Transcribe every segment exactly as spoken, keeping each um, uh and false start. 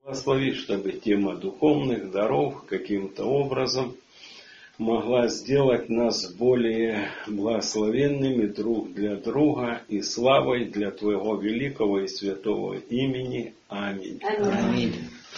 Благослови, чтобы тема духовных даров каким-то образом могла сделать нас более благословенными друг для друга и славой для Твоего великого и святого имени. Аминь. Аминь.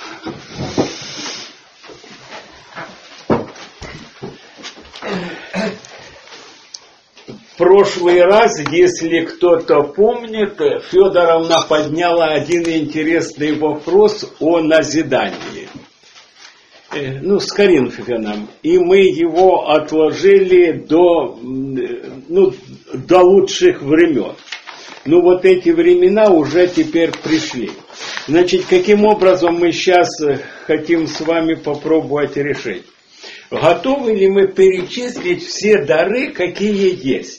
В прошлый раз, если кто-то помнит, Федоровна подняла один интересный вопрос о назидании. Ну, с Коринфянам. И мы его отложили до, ну, до лучших времен. Ну, вот эти времена уже теперь пришли. Значит, каким образом мы сейчас хотим с вами попробовать решить? Готовы ли мы перечислить все дары, какие есть?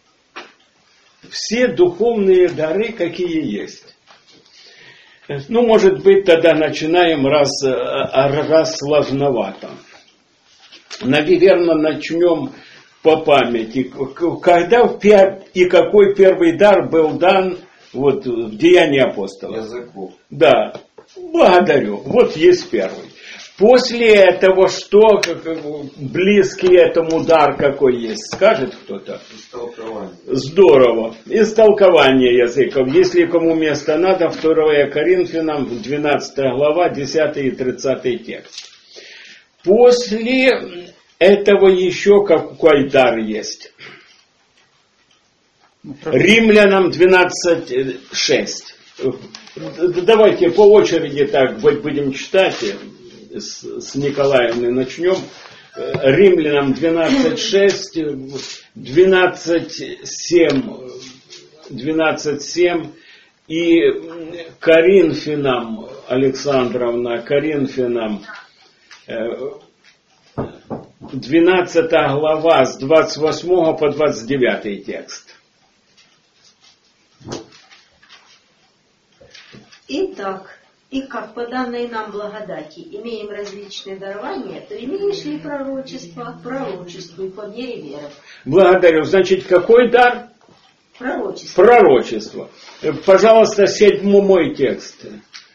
Все духовные дары, какие есть. Ну, может быть, тогда начинаем, раз, раз сложновато. Наверное, начнем по памяти. Когда и какой первый дар был дан вот, в Деянии апостолов? Языков. Да. Благодарю. Вот есть первый. После этого что, близкий этому дар какой есть? Скажет кто-то? Истолкование. Здорово. Истолкование языков. Если кому место надо, второе Коринфянам, двенадцатая глава, десятый и тридцатый текст. После этого еще какой дар есть? Римлянам двенадцать шесть. Давайте по очереди так будем читать. С, с Николаевны начнем. Римлянам двенадцать шесть, двенадцать семь, двенадцать семь и Коринфянам, Александровна, Коринфянам двенадцатая глава с двадцать восьмого по двадцать девятый текст. Итак, и как по данной нам благодати имеем различные дарования, то имеешь ли пророчество, пророчествуй по мере веры. Благодарю. Значит, какой дар? Пророчество. Пророчество. Пожалуйста, седьмой текст.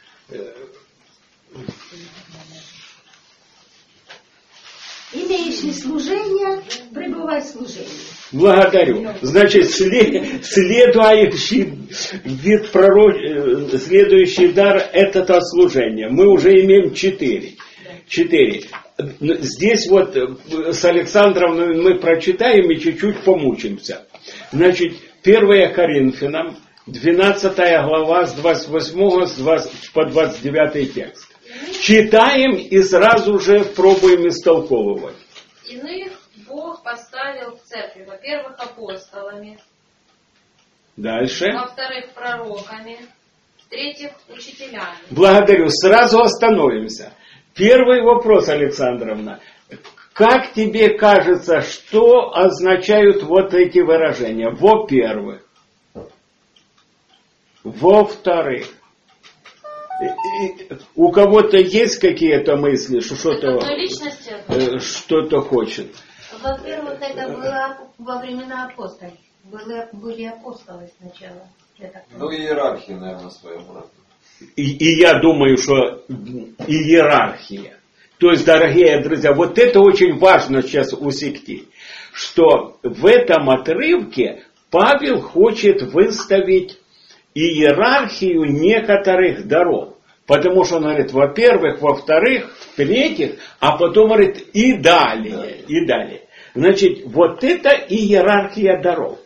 Имеешь ли служение, пребывай в служении. Благодарю. Значит, след, следующий вид пророк, следующий дар – это то служение. Мы уже имеем четыре. Четыре. Здесь вот с Александровной мы прочитаем и чуть-чуть помучимся. Значит, первое Коринфянам, двенадцатая глава с двадцать восьмого по двадцать девятый текст. Читаем и сразу же пробуем истолковывать. Иных Бог поставил в церкви, во-первых, апостолами, дальше, во-вторых, пророками, в-третьих, учителями. Благодарю. Сразу остановимся. Первый вопрос, Александровна. Как тебе кажется, что означают вот эти выражения? Во-первых. Во-вторых. У кого-то есть какие-то мысли, что что-то, что-то хочет? Во-первых, это было во времена апостолов. Были, были апостолы сначала. Ну, иерархия, наверное, своего рода. И, и я думаю, что иерархия. То есть, дорогие друзья, вот это очень важно сейчас усекти, что в этом отрывке Павел хочет выставить иерархию некоторых даров. Потому что он говорит, во-первых, во-вторых, в-третьих, а потом говорит и далее, и далее. Значит, вот это иерархия даров.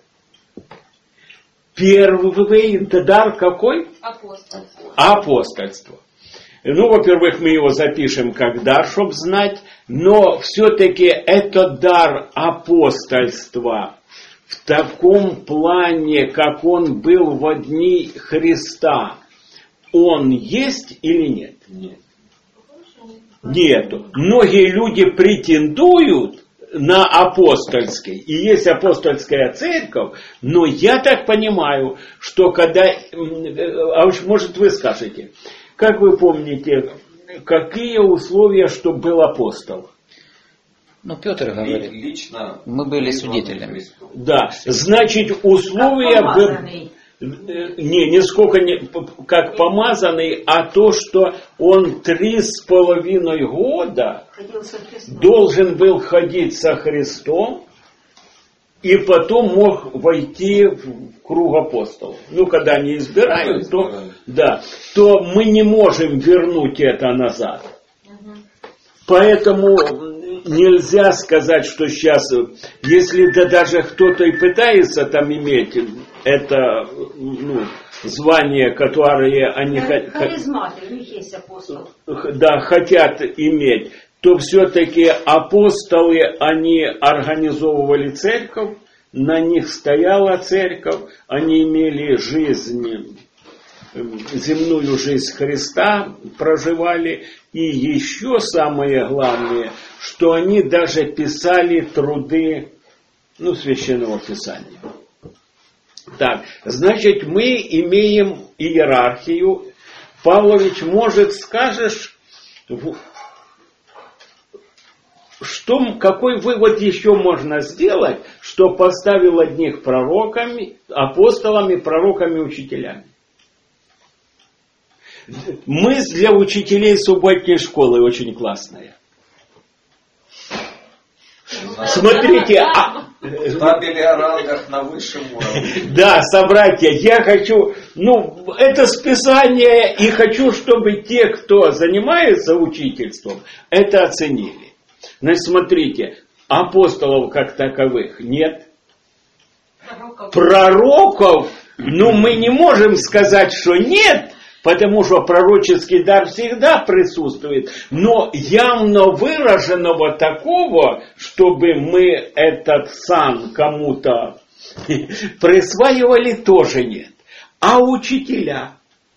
Первый дар какой? Апостольство. Апостольство. Ну, во-первых, мы его запишем как дар, чтобы знать, но все-таки это дар апостольства в таком плане, как он был во дни Христа. Он есть или нет? Нет. Нету. Многие люди претендуют на апостольский. И есть апостольская церковь, но я так понимаю, что когда... А уж может вы скажете, как вы помните, какие условия, чтобы был апостол? Ну, Петр говорит, Лично мы были свидетелями. Да, значит, условия... Не, нисколько не как помазанный, а то, что он три с половиной года должен был ходить со Христом, и потом мог войти в круг апостолов. Ну, когда они избирают, то, да, то мы не можем вернуть это назад. Поэтому нельзя сказать, что сейчас, если да даже кто-то и пытается там иметь это ну, звание, которое они харизматы, у них есть апостол. Да, хотят иметь, то все-таки апостолы, они организовывали церковь, на них стояла церковь, они имели жизнь, земную жизнь Христа проживали, и еще самое главное, что они даже писали труды, ну, Священного Писания. Так, значит, мы имеем иерархию. Павлович, может, скажешь, что, какой вывод еще можно сделать, что поставил одних пророками, апостолами, пророками, учителями? Мысль для учителей субботней школы очень классная. Смотрите, а... Табели о рангах на высшем уровне. Да, собратья, я хочу, ну, это списание, и хочу, чтобы те, кто занимается учительством, это оценили. Значит, смотрите, апостолов как таковых нет. Пророков. Пророков, ну, мы не можем сказать, что нет, потому что пророческий дар всегда присутствует, но явно выраженного такого, чтобы мы этот сан кому-то присваивали, тоже нет. А учителя?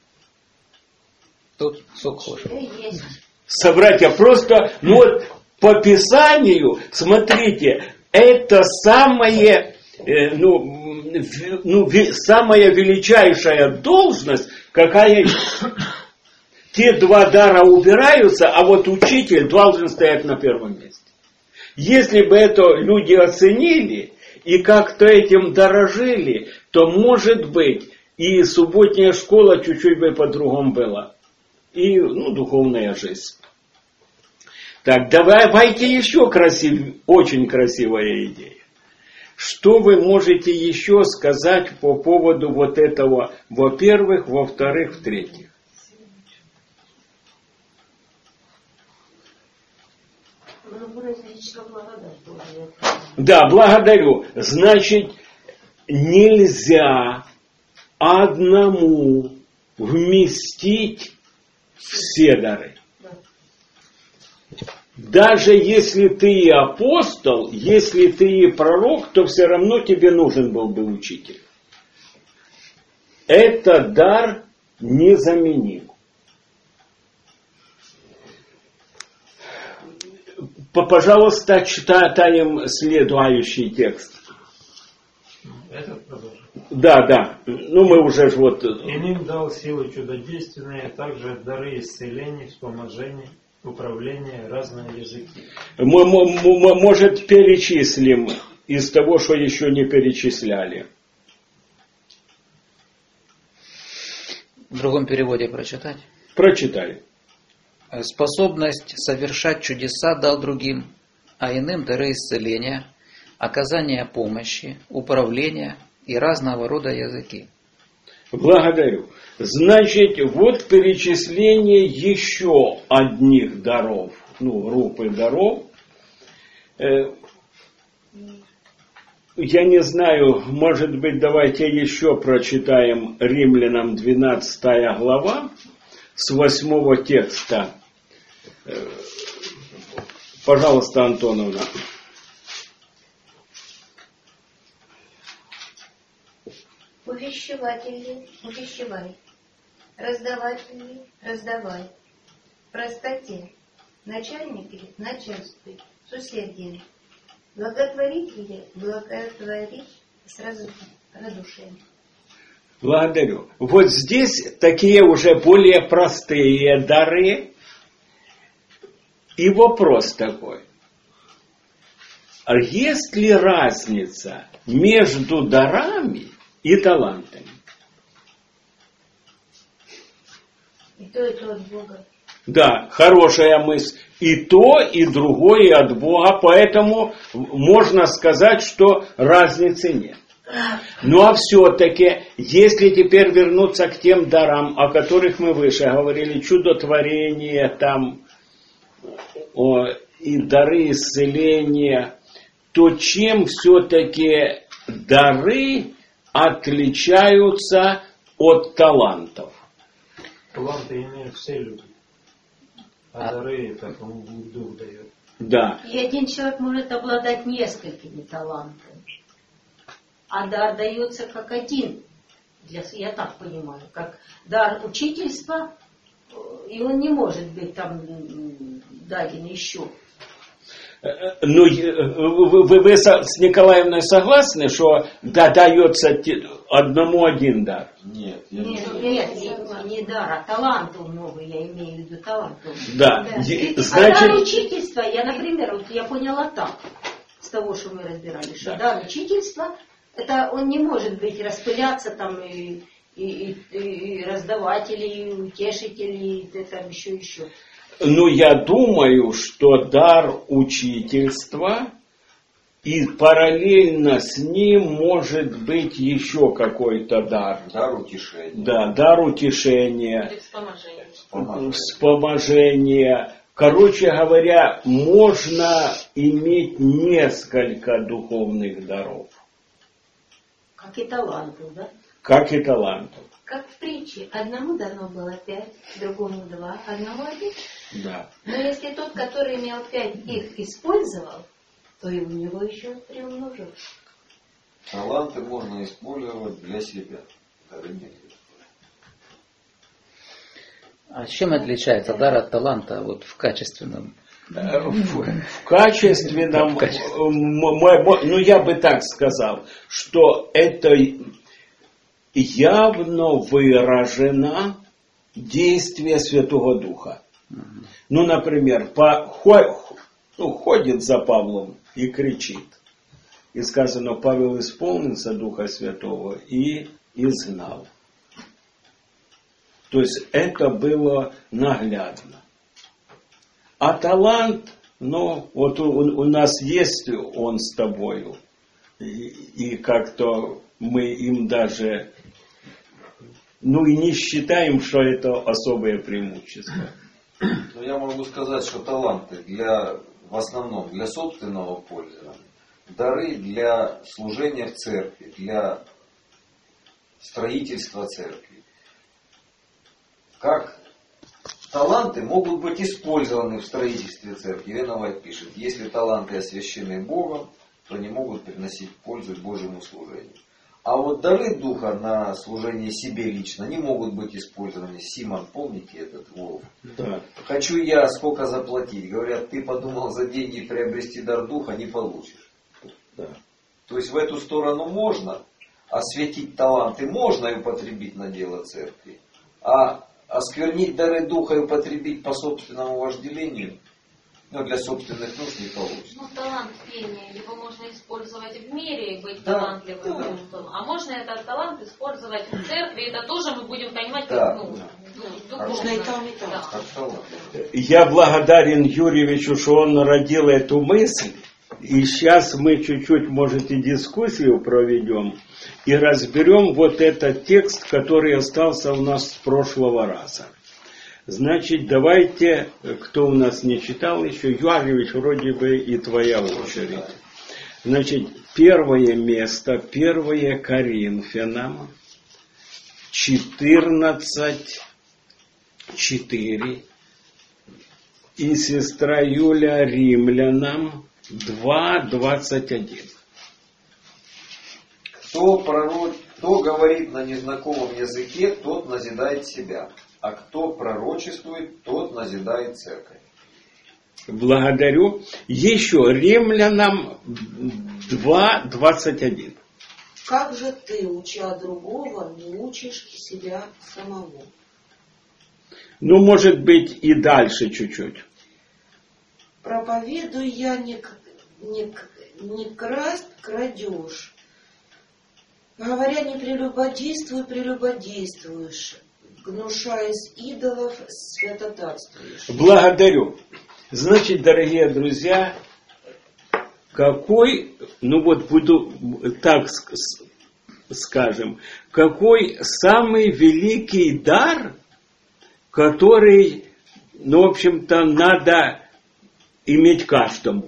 Тут сухо. Собратья, просто, ну вот по Писанию, смотрите, это самое, э, ну, в, ну, в, самая величайшая должность, какая есть. Те два дара убираются, а вот учитель должен стоять на первом месте. Если бы это люди оценили и как-то этим дорожили, то, может быть, и субботняя школа чуть-чуть бы по-другому была. И, ну, духовная жизнь. Так, давайте еще красив, очень красивая идея. Что вы можете еще сказать по поводу вот этого, во-первых, во-вторых, в-третьих? Да, благодарю. Значит, нельзя одному вместить все дары. Даже если ты и апостол, если ты и пророк, то все равно тебе нужен был бы учитель. Это дар незаменим. Пожалуйста, читаем следующий текст. Этот продолжим. Да, да. Ну, мы уже ж вот... Иным дал силы чудодейственные, также дары исцелений, вспоможений, управления, разные языки. Мы, мы, может, перечислим из того, что еще не перечисляли. В другом переводе прочитать. Прочитали. Способность совершать чудеса дал другим, а иным дары исцеления, оказания помощи, управления и разного рода языки. Благодарю. Значит, вот перечисление еще одних даров, ну, группы даров. Я не знаю, может быть, давайте еще прочитаем Римлянам двенадцатая глава с восьмого текста. Пожалуйста, Антоновна. Увещеватели, увещевай. Раздаватели, раздавай. В простоте. Начальники, начальствуй. С усердием. Благотворители, благотворить с радушием. Благодарю. Вот здесь такие уже более простые дары. И вопрос такой. Есть ли разница между дарами и талантами? И то, и то от Бога. Да, хорошая мысль. И то, и другое от Бога, поэтому можно сказать, что разницы нет. Ну а все-таки, если теперь вернуться к тем дарам, о которых мы выше говорили, чудотворение там, о, и дары исцеления, то чем все-таки дары отличаются от талантов? Таланты имеют все люди. А, а дары это кому Дух дает. Да. И один человек может обладать несколькими талантами. А дар дается как один. Для, я так понимаю, как дар учительства, и он не может быть там даден еще. Ну, вы, вы с Николаевной согласны, что да, дается одному один дар? Нет, я не Нет, нет, не, не дар, а талантов много, я имею в виду талантов. Да, Да. значит... А дар учительства, я, например, вот я поняла так, с того, что мы разбирали, что Да. дар учительства, это он не может быть распыляться там и, и, и, и раздавать, или утешить, или там еще, еще. Ну, я думаю, что дар учительства и параллельно с ним может быть еще какой-то дар. Дар утешения. Да, дар утешения, Или вспоможение. Вспоможение. вспоможения. Короче говоря, можно иметь несколько духовных даров, Как и талантов, да? как и талантов. Как в притче. Одному дано было пять, другому два, одному один. Да. Но если тот, который имел пять, их использовал, то и у него еще приумножил. Таланты можно использовать для себя. Дары нет. А чем отличается дар от таланта вот в качественном? В, в качественном, В качестве. ну я бы так сказал, что это явно выражено действие Святого Духа. Ну, например, по, хо, ну, ходит за Павлом и кричит. И сказано, Павел исполнился Духа Святого и изгнал. То есть это было наглядно. А талант, ну, вот у, у нас есть он с тобою. И, и как-то мы им даже, ну и не считаем, что это особое преимущество. Но я могу сказать, что таланты для, в основном для собственного пользования, дары для служения в церкви, для строительства церкви. Как таланты могут быть использованы в строительстве церкви. Елена Вайт пишет, если таланты освящены Богом, то не могут приносить пользу Божьему служению. А вот дары Духа на служение себе лично не могут быть использованы. Симон, помните этот Волк? Да. Хочу я сколько заплатить. Говорят, ты подумал за деньги приобрести дар Духа, не получишь. Да. То есть в эту сторону можно. Осветить таланты можно и употребить на дело церкви. А осквернить дары Духа и употребить по собственному вожделению, ну, для собственных нужд не получится. Ну, талант пения, его можно использовать в мире и быть Да. талантливым. Да. А можно этот талант использовать в церкви, это тоже мы будем понимать, Да. как ну, Да. ду- духовно. Можно и там, и там. Да. Как талант. Я благодарен Юрьевичу, что он родил эту мысль. И сейчас мы чуть-чуть, может, и дискуссию проведем. И разберем вот этот текст, который остался у нас с прошлого раза. Значит, давайте, кто у нас не читал еще, Юрьевич, вроде бы и твоя очередь. Значит, первое место, первое Коринфянам, четырнадцать, четыре. И сестра Юля Римлянам, два, двадцать один. Кто, пророк, кто говорит на незнакомом языке, тот назидает себя. А кто пророчествует, тот назидает церковь. Благодарю. Еще Римлянам два, двадцать один. Как же ты, уча другого, не учишь себя самого? Ну, может быть, и дальше чуть-чуть. Проповедуй я не, к- не, к- не красть, крадешь. Говоря, не прелюбодействуй, прелюбодействуешь. гнушаясь идолов, святотатствуешь. Благодарю. Значит, дорогие друзья, какой, ну вот буду так скажем, какой самый великий дар, который, ну, в общем-то, надо иметь каждому?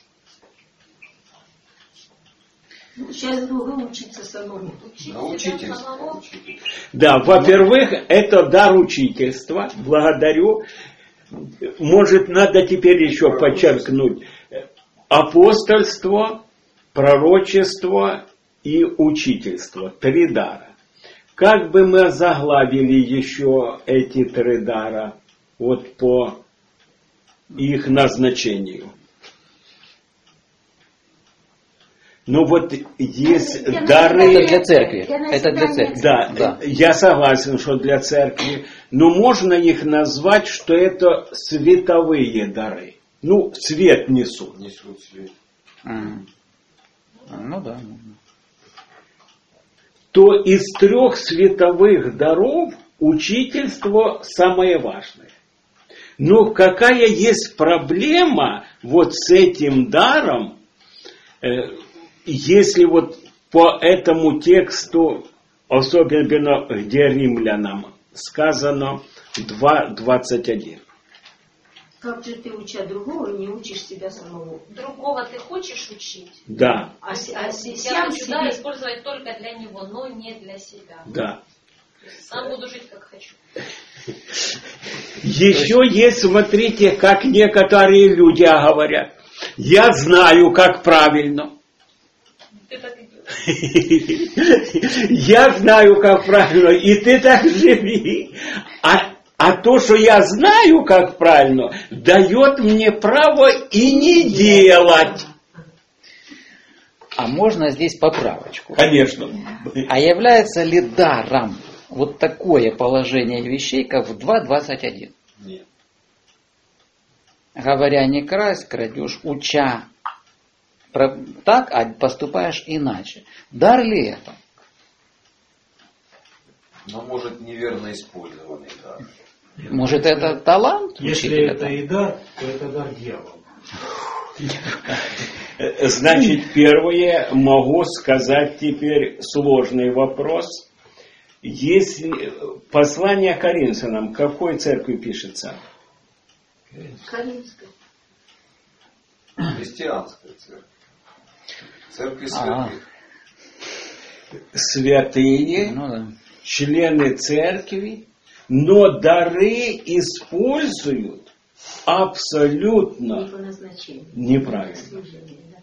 Сейчас другу учиться самому. Научитесь. Да, во-первых, это дар учительства. Благодарю. Может, надо теперь еще подчеркнуть. Апостольство, пророчество и учительство. Три дара. Как бы мы заглавили еще эти три дара вот по их назначению? Ну вот есть Для дары... Это для церкви. Для Это для церкви. Да, Да. я согласен, что для церкви. Но можно их назвать, что это световые дары. Ну, свет несут. Несут свет. М. Ну да. То из трех световых даров учительство самое важное. Но какая есть проблема вот с этим даром, э, если вот по этому тексту, особенно где римлянам, сказано два двадцать один. Как же ты, уча другого, не учишь себя самого? Другого ты хочешь учить? Да, А, с- а с- Я сам хочу, да, себе... использовать только для него, но не для себя. да. Сам буду жить как хочу. Еще есть, смотрите, как некоторые люди говорят. Я знаю, как правильно. Ты так и делаешь. Я знаю, как правильно, и ты так живи. А, а то, что я знаю, как правильно, дает мне право и не делать. А можно здесь поправочку? Конечно. А является ли даром вот такое положение вещей, как в два двадцать один? Нет. Говоря не красть, крадешь, уча про- так, а поступаешь иначе. Дар ли это? Но может неверно использованный дар. Может, это талант? Если учителя? это и дар, то это дар дьявола. Значит, первое, могу сказать теперь сложный вопрос. Если послание Коринфянам, какой церкви пишется? Каринская. Христианская церковь. Церковь А. святых. Святые, Ну да. члены церкви, но дары используют Не абсолютно по назначению. неправильно. Служение, да.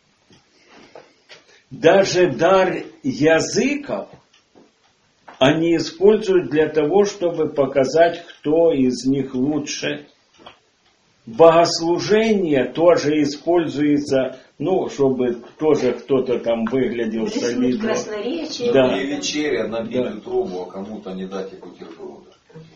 Даже дар языков они используют для того, чтобы показать, кто из них лучше. Богослужение тоже используется, ну, чтобы тоже кто-то там выглядел Рисуют солидно. красноречие. Да. И вечеря набить Да. утробу, а кому-то не дать и бутерброда.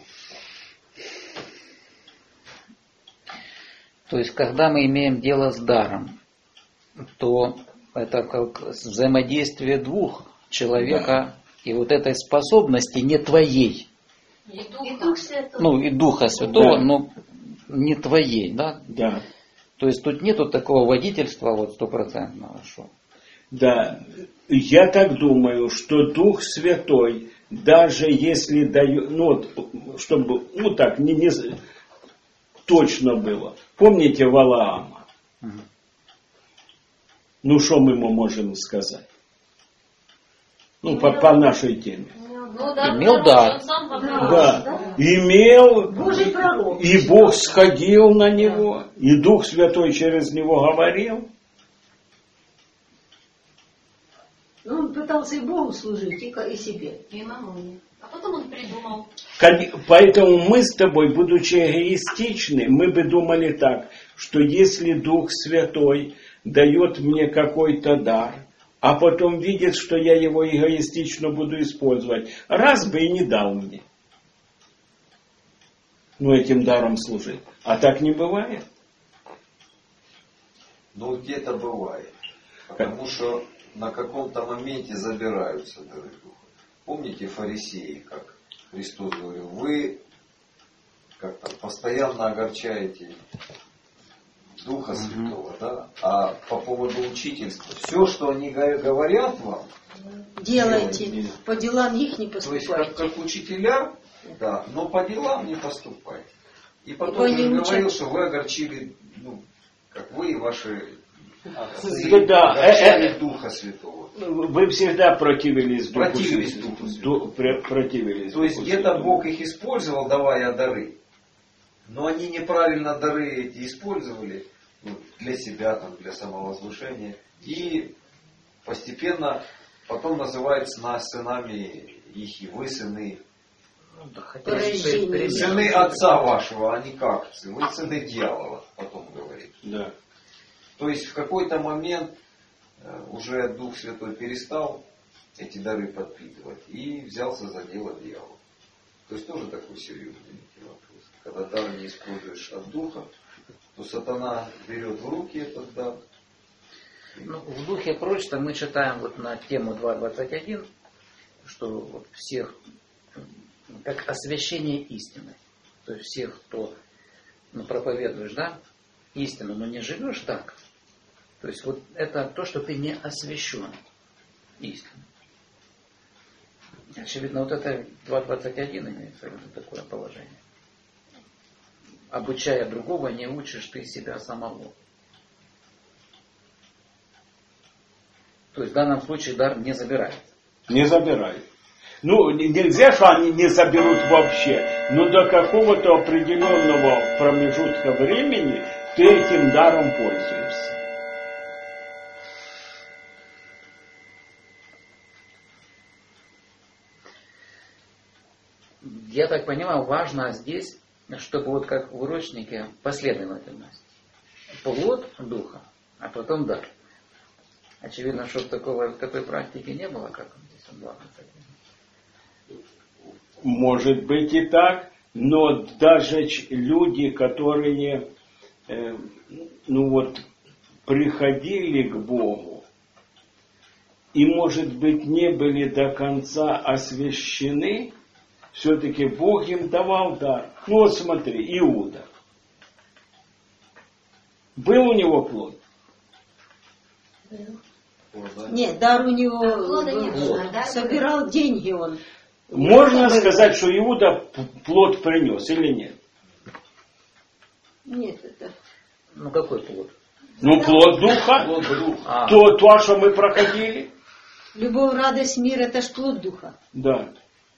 То есть, когда мы имеем дело с даром, то это как взаимодействие двух человека и вот этой способности не твоей, И И духа. Дух Святой. ну и Духа Святого, Да. но не твоей, да? Да, То есть тут нету такого водительства вот стопроцентного, что. да. Я так думаю, что Дух Святой, даже если дает, ну вот, чтобы, ну так, не, не точно было. Помните Валаама? Мгм. Ну, что мы ему можем сказать? Ну, по, по нашей теме. Ну да, Имел пророк, дар. он сам Да. говорил. Да, имел, Божий пророк. и Бог сходил на него, и Дух Святой через него говорил. Ну, он пытался и Богу служить, и, ко- и себе. И мамоне. А потом он придумал. Кон- Поэтому мы с тобой, будучи эгоистичны, мы бы думали так, что если Дух Святой дает мне какой-то дар, а потом видит, что я его эгоистично буду использовать, раз бы и не дал мне. Ну, этим даром служить. А так не бывает. Ну, где-то бывает. Потому что на каком-то моменте забираются дары духа. Помните фарисеи, как Христос говорил, вы как-то постоянно огорчаете Духа Святого, да? А по поводу учительства, все, что они говорят вам, Делайте, делайте. по делам их не То есть поступайте. как, как учителя, да, но по делам не поступайте. И потом Вы он не говорил, учат. что вы огорчили, ну, как вы и ваши отцы, Да, да, огорчали э, э, Духа Святого. Вы всегда противились Духу Противились Святому. Духу Святому. Ду- пр- Противились То есть Духу где-то Святому. Бог их использовал, давая дары, но они неправильно дары эти использовали, ну, для себя, там, для самовозвышения, и постепенно потом называют нас сынами их, и вы сыны. Ну, да, хотя Поражение. бы пример. Сыны отца вашего, а не как? Вы сыны дьявола, потом говорит. Да. То есть в какой-то момент э, уже Дух Святой перестал эти дары подпитывать и взялся за дело дьявола. То есть тоже такой серьезный вопрос. Когда дар не используешь от Духа, то сатана берет в руки этот дар. Ну, в духе прочта мы читаем вот на тему два двадцать один, что вот всех, как освящение истины. То есть всех, кто ну, проповедуешь, да, истину, но не живешь так. То есть вот это то, что ты не освящен истиной. Очевидно, вот это два двадцать один имеется в виду такое положение. Обучая другого, не учишь ты себя самого. То есть в данном случае дар не забирает. Не забирают. Ну, н- нельзя, что они не заберут вообще, но до какого-то определенного промежутка времени ты этим даром пользуешься. Я так понимаю, важно здесь, чтобы вот как в урочнике последовательность. Плод духа, а потом дар. Очевидно, чтобы такого, такой практики не было, как здесь он два двадцать один. Может быть и так, но даже ч- люди, которые э, ну вот, приходили к Богу и, может быть, не были до конца освящены, все-таки Бог им давал дар. Ну вот смотри, Иуда. Был у него плод? Нет, дар у него Плода не был, было, да? собирал деньги он. Можно Это было. сказать, что Иуда п- плод принес или нет? Нет, это... Ну какой плод? Ну, плод духа, Плод духа. А, то, то, что мы проходили. Любовь, радость, мир, это ж плод духа. Да.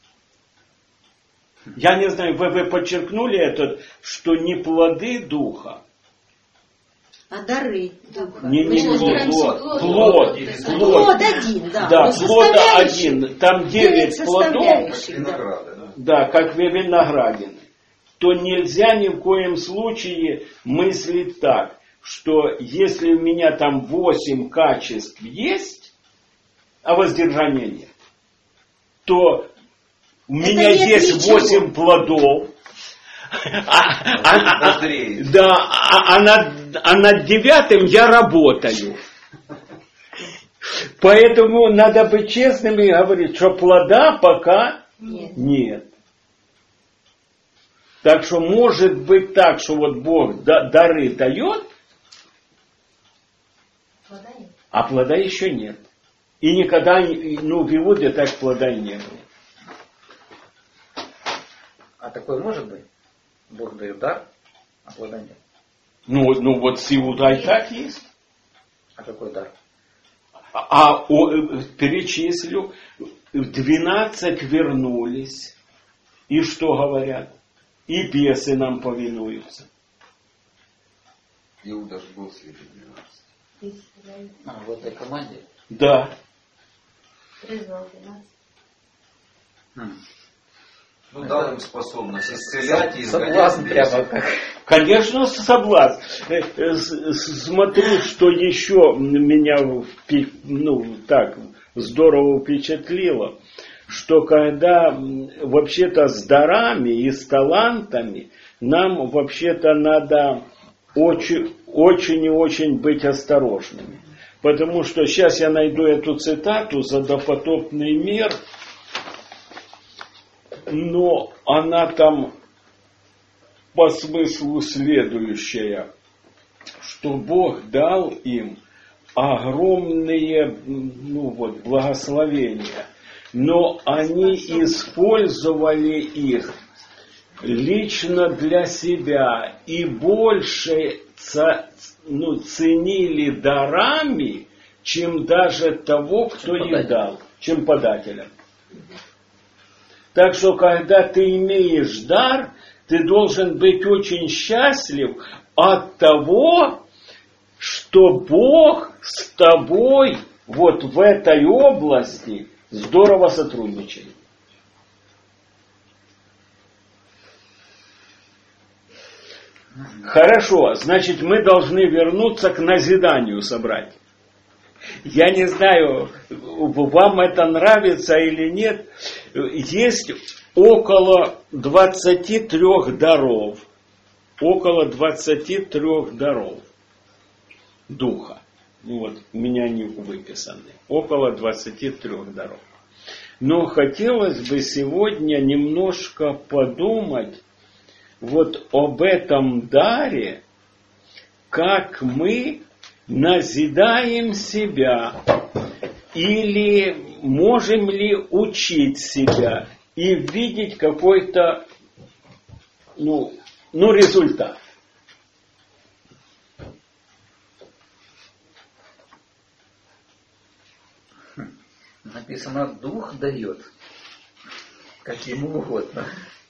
Я не знаю, вы, вы подчеркнули это, что не плоды духа, А дары духа. не, не Мы же плод, разбираемся плод, в плод, плоде. плод. Плод один, да. Да, Но плод составляющих, один, там девять девять плодов, составляющих, да. Винограда, да? да, как виноградины, то нельзя ни в коем случае мыслить так, что если у меня там восемь качеств есть, а воздержания нет, то у Это меня нет есть ничего. восемь плодов, а, а- а- Дозреет. да, а, а над, а над девятым я работаю. Поэтому надо быть честным и говорить, что плода пока Нет. нет. Так что может быть так, что вот Бог да- дары дает, Плода нет. а плода еще нет. И никогда, не- ну, в Иуде так плода и не было. а такое может быть? Бог дает дар, а плода нет. Ну, ну вот с Иудой так есть. А какой дар? А о, э, перечислю, двенадцать вернулись. И что говорят? И бесы нам повинуются. Иуда же был среди двенадцати. А, в этой команде. Да. Призвал двенадцать. Хм. Ну, Это дал им способность исцелять и изгонять Соблазн бесов. прямо как. Конечно, соблазн. Э, э, с- с- Смотрю, что еще меня впи- ну, так здорово впечатлило, что когда м, вообще-то с дарами и с талантами нам вообще-то надо очень, очень и очень быть осторожными. Потому что сейчас я найду эту цитату за допотопный мир. но она там по смыслу следующая, что Бог дал им огромные, ну вот, благословения, но они использовали их лично для себя и больше ну, ценили дарами, чем даже того, кто их дал, чем подателя. Так что, когда ты имеешь дар, ты должен быть очень счастлив от того, что Бог с тобой вот в этой области здорово сотрудничает. Хорошо, значит, мы должны вернуться к назиданию собрать. Я не знаю, вам это нравится или нет. Есть около двадцати трёх даров. Около двадцати трёх даров духа. Ну вот, у меня они выписаны. Около двадцати трёх даров. Но хотелось бы сегодня немножко подумать вот об этом даре, как мы назидаем себя, или можем ли учить себя и видеть какой-то ну, ну, результат. Написано, дух дает, как ему угодно.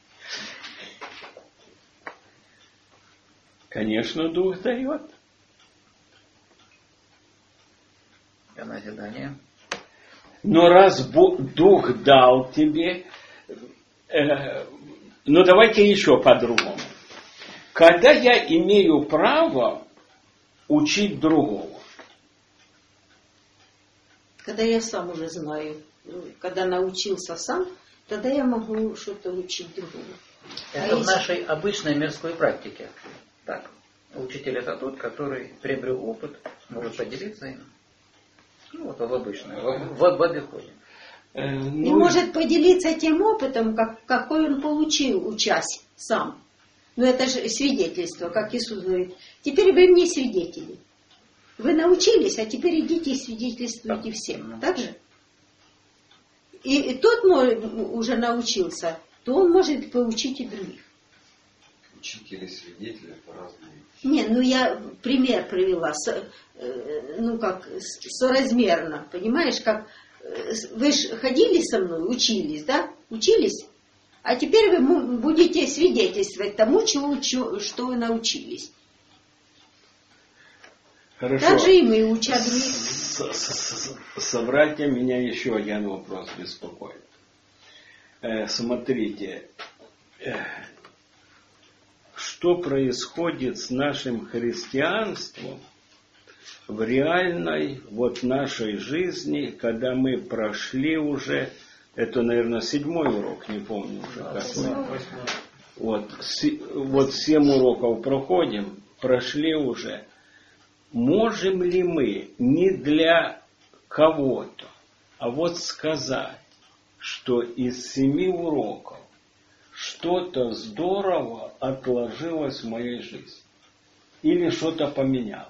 Конечно, дух дает. Для назидания. Но раз дух дал тебе, э, ну давайте еще по-другому. Когда я имею право учить другого? Когда я сам уже знаю, когда научился сам, тогда я могу что-то учить другому. Это а в если... нашей обычной мирской практике. Так, учитель это тот, который приобрел опыт, может поделиться им. Ну, вот в обычной, в, в, в обиходе. Э, ну... И может поделиться тем опытом, как, какой он получил, учась сам. Но это же свидетельство, как Иисус говорит. Теперь вы мне свидетели. Вы научились, а теперь идите и свидетельствуйте всем. Так же? И, и тот уже научился, то он может поучить и других. Учители, свидетели по-разному. Не, ну я пример привела, со, ну как, соразмерно, понимаешь, как вы же ходили со мной, учились, да, учились, а теперь вы будете свидетельствовать тому, чему, что вы научились. Хорошо. Так же и мы, уча других. Собратья, меня еще один вопрос беспокоит. Э, смотрите, э, что происходит с нашим христианством в реальной вот нашей жизни, когда мы прошли уже, это, наверное, седьмой урок, не помню уже, как мы. Вот, вот семь уроков проходим, прошли уже. Можем ли мы не для кого-то, а вот сказать, что из семи уроков что-то здорово отложилось в моей жизни? Или что-то поменялось?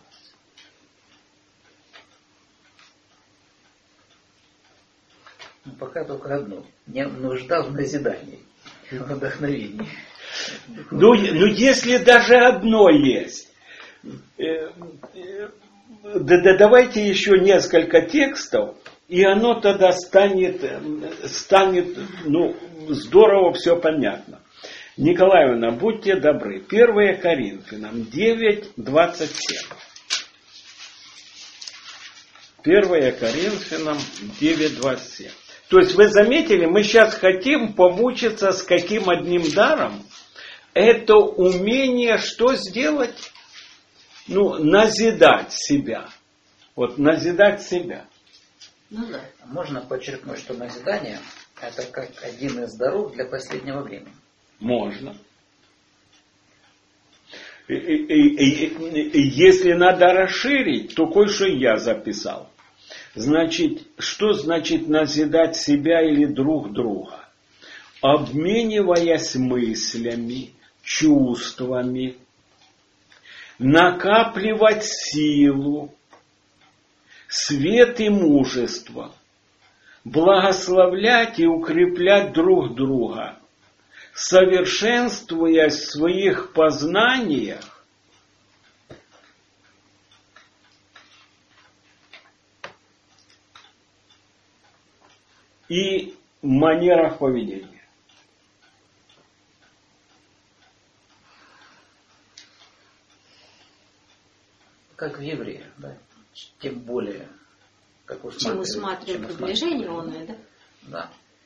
Ну, пока только одно. Не нужда в назидании, в вдохновении. Ну, ну, если даже одно есть, Да, да давайте еще несколько текстов, и оно тогда станет, станет ну, здорово все понятно. Николаевна, будьте добры. первое Коринфянам девять двадцать семь. первое Коринфянам девять двадцать семь. То есть вы заметили, мы сейчас хотим помучиться с каким одним даром? Это умение что сделать? Ну, назидать себя. Вот назидать себя. Ну да. Можно подчеркнуть, что назидание это как один из даров для последнего времени. Можно. И, и, и, и, если надо расширить, то кое-что я записал. Значит, что значит назидать себя или друг друга? обмениваясь мыслями, чувствами, накапливать силу, свет и мужество, благословлять и укреплять друг друга, совершенствуясь в своих познаниях и манерах поведения. Как в евреях, да? Тем более, как Чем усматриваем приближение, он это. Да.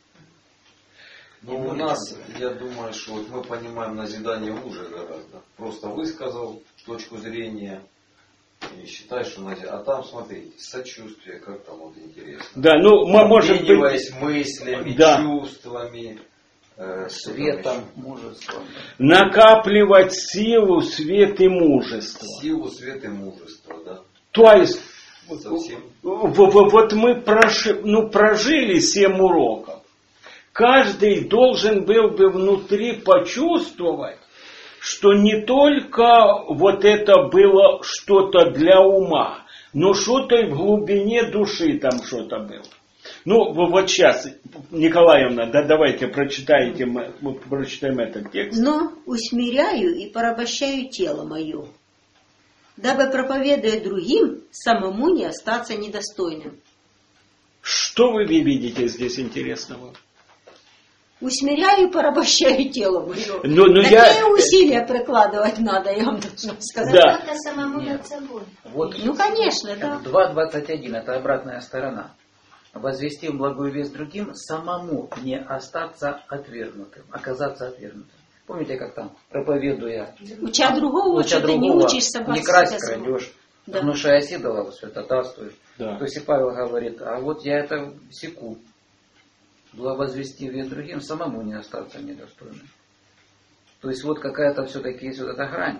Ну, у нас, я думаю, что вот мы понимаем назидание уже гораздо. Просто высказал точку зрения и считай, что назидание. А там, смотрите, сочувствие, как там вот интересно. Да, ну, мы можем обмениваясь мыслями, да. чувствами, э, светом, мужеством. Накапливать силу, свет и мужество. Силу, свет и мужество, да. То есть, Совсем. вот мы проши, ну, прожили семь уроков. Каждый должен был бы внутри почувствовать, что не только вот это было что-то для ума, но что-то и в глубине души там что-то было. Ну, вот сейчас, Николаевна, да, давайте прочитайте, мы прочитаем этот текст. Но усмиряю и порабощаю тело мое, дабы, проповедуя другим, самому не остаться недостойным. Что вы видите здесь интересного? Усмиряю и порабощаю тело мое. Ну, ну, Какие я... усилия прикладывать надо, я вам должна сказать. Да. Это самому над собой. Вот, Ну, конечно, да. два двадцать один, это обратная сторона. Возвестим благую весть другим, самому не остаться отвергнутым, оказаться отвергнутым. Помните, как там, проповедуя, Уча другого, уча что ты не другого, учишься не красть, себя самого. крадешь, Да. внушая идолов, святотатствуешь. Да. То есть и Павел говорит, а вот я это секу, возвестив весть другим, самому не остаться недостойным. То есть вот какая-то все-таки есть вот эта грань.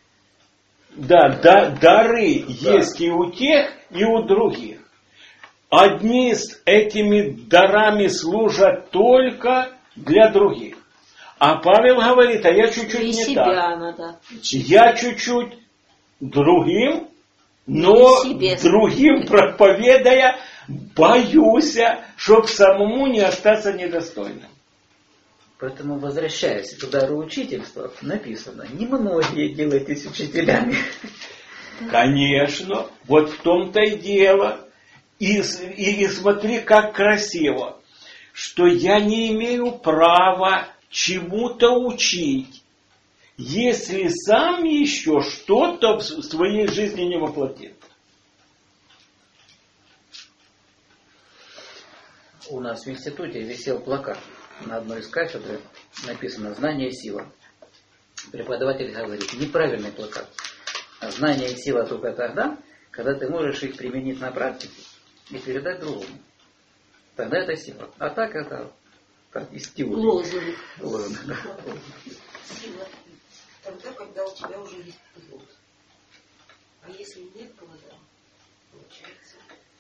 Да, да, дары Да. есть и у тех, и у других. Одни с этими дарами служат только для других. А Павел говорит, а я чуть-чуть И не себя так. надо. Я чуть-чуть другим, но И себе. другим проповедая, боюсь, чтобы самому не остаться недостойным. Поэтому, возвращаясь к дару учительства, написано, немногие делайтесь учителями. Конечно, вот в том-то и дело. И, и, и смотри, как красиво, что я не имею права чему-то учить, если сам еще что-то в своей жизни не воплотил. У нас в институте висел плакат на одной из кафедры, написано «Знание и сила». Преподаватель говорит, неправильный плакат. Знание и сила только тогда, когда ты можешь их применить на практике и передать другому. Тогда это сила. А так это как из теории. Лозунг. Лозунг, да. Сила тогда, когда у тебя уже есть плод. А если нет плода, получается...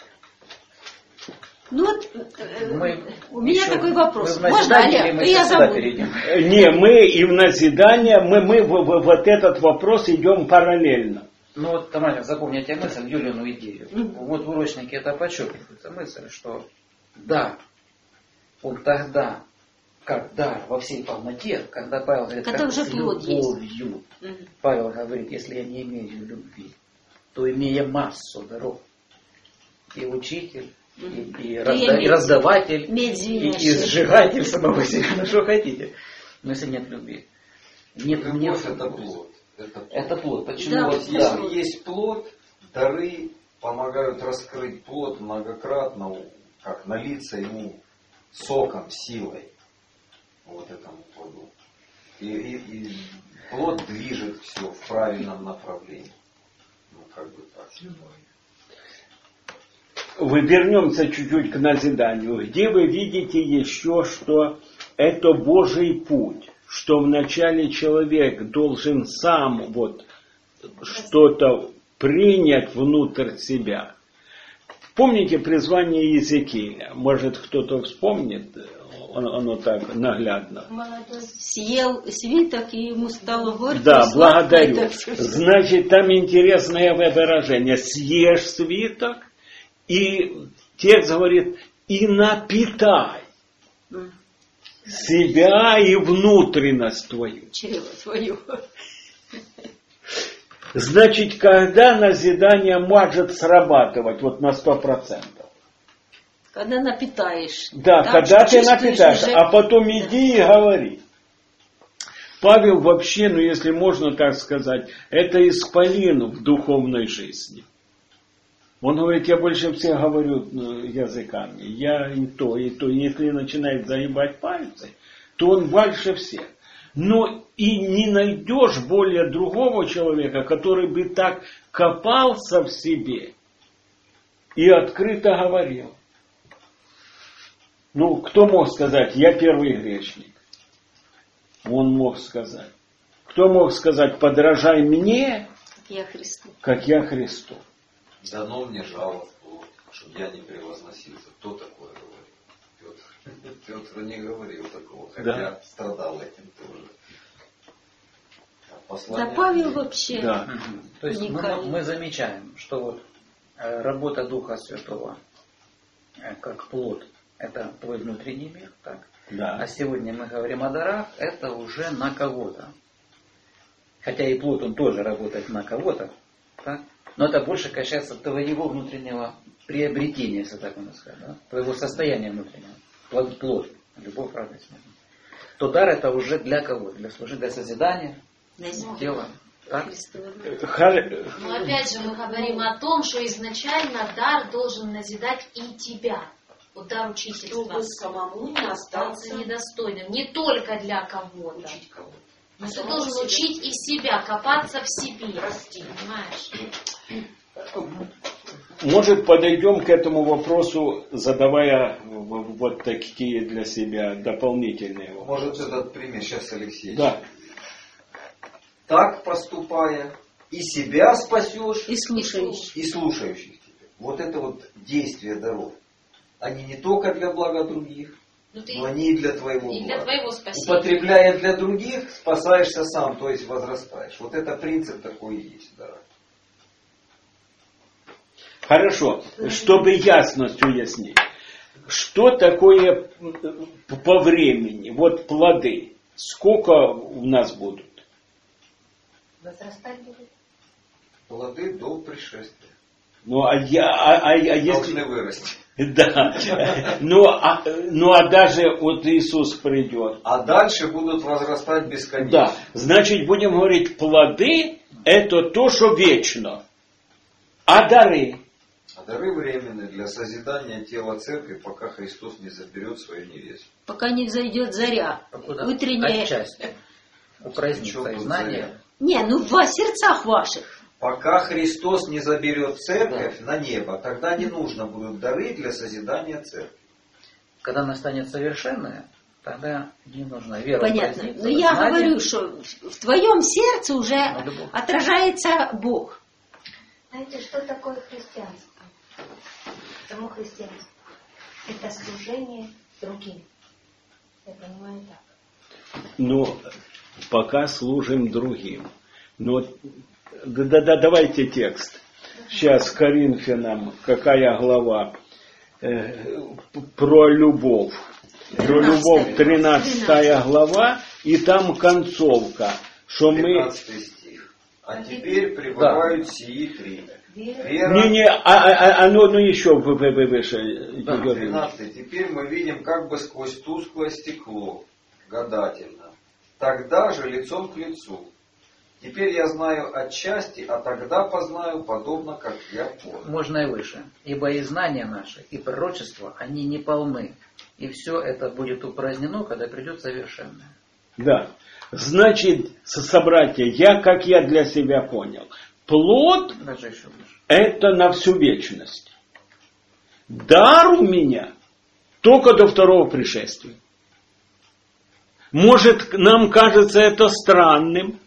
Ну вот, э, Мы у меня еще- такой вопрос. мы в Можно, назидание или Олег? мы Я сейчас сюда забуду. перейдем? Не, мы и в назидание, мы, мы в, в- вот этот вопрос идем параллельно. Ну вот, Тамара, запомните мысль, Юлину идею. Мгм. Вот в урочнике это подчеркивается мысль, что да, он тогда, как дар во всей полноте, когда Павел говорит, Когда как уже с плод есть. любовью, Мгм. Павел говорит, если я не имею любви, то имея массу даров, и учитель, и, и, Ну, разда- я и медь- раздаватель, медь и, и звенящая. сжигатель самого себя, ну что хотите. Но если нет любви, нет, Любовь нет это плод. Это плод. Это плод. Почему? Да, Вот, Вот да. если есть плод, дары помогают раскрыть плод многократно, как налиться ему соком, силой, вот этому плоду. И, и- и плод движет все в правильном направлении. Ну, как бы так. Вы вернемся чуть-чуть к назиданию. Где вы видите еще, что это Божий путь, что вначале человек должен сам вот что-то принять внутрь себя. Помните призвание Иезекииля? Может, кто-то вспомнит? оно, оно так наглядно. Молодой. Съел свиток, и ему стало горько. Да, и сладко, благодарю. и так всё. Значит, там интересное выражение. Съешь свиток, и текст говорит, и напитай М. себя и внутренность твою. Чрево свое. Значит, когда назидание может срабатывать вот на сто процентов? Когда напитаешь. Да, там когда ты чувствуешь напитаешь, уже- а потом иди и говори. Павел вообще, ну если можно так сказать, это исполин в духовной жизни. Он говорит, я больше всех говорю ну, языками. Я и то, и то. И если начинает загибать пальцы, то он больше всех. Но и не найдешь более другого человека, который бы так копался в себе и открыто говорил. Ну, кто мог сказать, я первый грешник? Он мог сказать. Кто мог сказать, подражай мне, Я Христу. как я Христу? Дано мне жаловство, чтобы я не превозносился. Кто такое говорит? Петр. Петр не говорил такого, хотя Да. страдал этим тоже. А Да послание- Павел вообще. Да. Мгм. То есть мы, Уникально. мы замечаем, что вот э, работа Духа Святого э, как плод, это твой внутренний мир, так? Да. А сегодня мы говорим о дарах, это уже на кого-то. Хотя и плод, он тоже работает на кого-то, так? Но это больше касается твоего внутреннего приобретения, если так можно сказать, да? Твоего состояния внутреннего. Плод, плод, любовь, радость. То дар это уже для кого? Для служения, для созидания тела. Так? Хар- Но опять же мы говорим о том, что изначально дар должен назидать и тебя. Вот дар учительства. Чтобы самому не Остаться остаться недостойным. Не только для кого-то. учить кого-то. Но ты Самому должен себя. учить и себя, копаться в себе. Расти. Понимаешь? Может, подойдем к этому вопросу, задавая в- вот такие для себя дополнительные вопросы. Может, этот пример сейчас, Алексей? Да. Так поступая, и себя спасешь, И слушаешь. и слушающих тебя. Вот это вот действие даров. Они не только для блага других, Ну, ты но они и для твоего и для блага. твоего спасения. Употребляя для других, спасаешься сам, то есть возрастаешь. Вот это принцип такой и есть, да. Хорошо, чтобы ясность уяснить. Что такое по времени? Вот плоды. Сколько у нас будут? Возрастать будет. Плоды до пришествия. Ну, а, я, а, а, а если... Должны вырасти. Да. Ну а, ну, а даже вот Иисус придет. А дальше будут возрастать бесконечно. Да. Значит, будем говорить, плоды – это то, что вечно. А дары? А дары временные для созидания тела церкви, пока Христос не заберет свою невесту. Пока не взойдет заря. Покуда? Утренняя. Отчасти. Упразднится Причем тут знание. заря? Не, ну в сердцах ваших. Пока Христос не заберет церковь на небо, тогда не нужно будут дары для созидания церкви. Когда настанет совершенное, тогда не нужна вера. Понятно. упразднится, Но я знание. говорю, что в твоем сердце уже Ну, да Бог. отражается Бог. Знаете, что такое христианство? Само христианство. Это служение другим. Я понимаю так. Ну, пока служим другим. Но да, да, давайте текст. Сейчас Коринфянам, какая глава? Э, про любовь. Про любовь, тринадцатая глава, и там концовка, что мы... пятнадцатый стих. А теперь пребывают сии три. Вера. Вера. Не-не, а, а, а ну, ну еще вы- вы- вы- выше, Да, Егор Ильич. тринадцатый. Теперь мы видим как бы сквозь тусклое стекло, гадательно. Тогда же лицом к лицу. Теперь я знаю отчасти, а тогда познаю, подобно, как я понял. Можно и выше. Ибо и знания наши, и пророчества, они не полны. И все это будет упразднено, когда придет совершенное. Да. Значит, со- собратья, я, как я для себя понял, плод Даже еще выше. это на всю вечность. Дар у меня только до второго пришествия. Может, нам кажется это странным,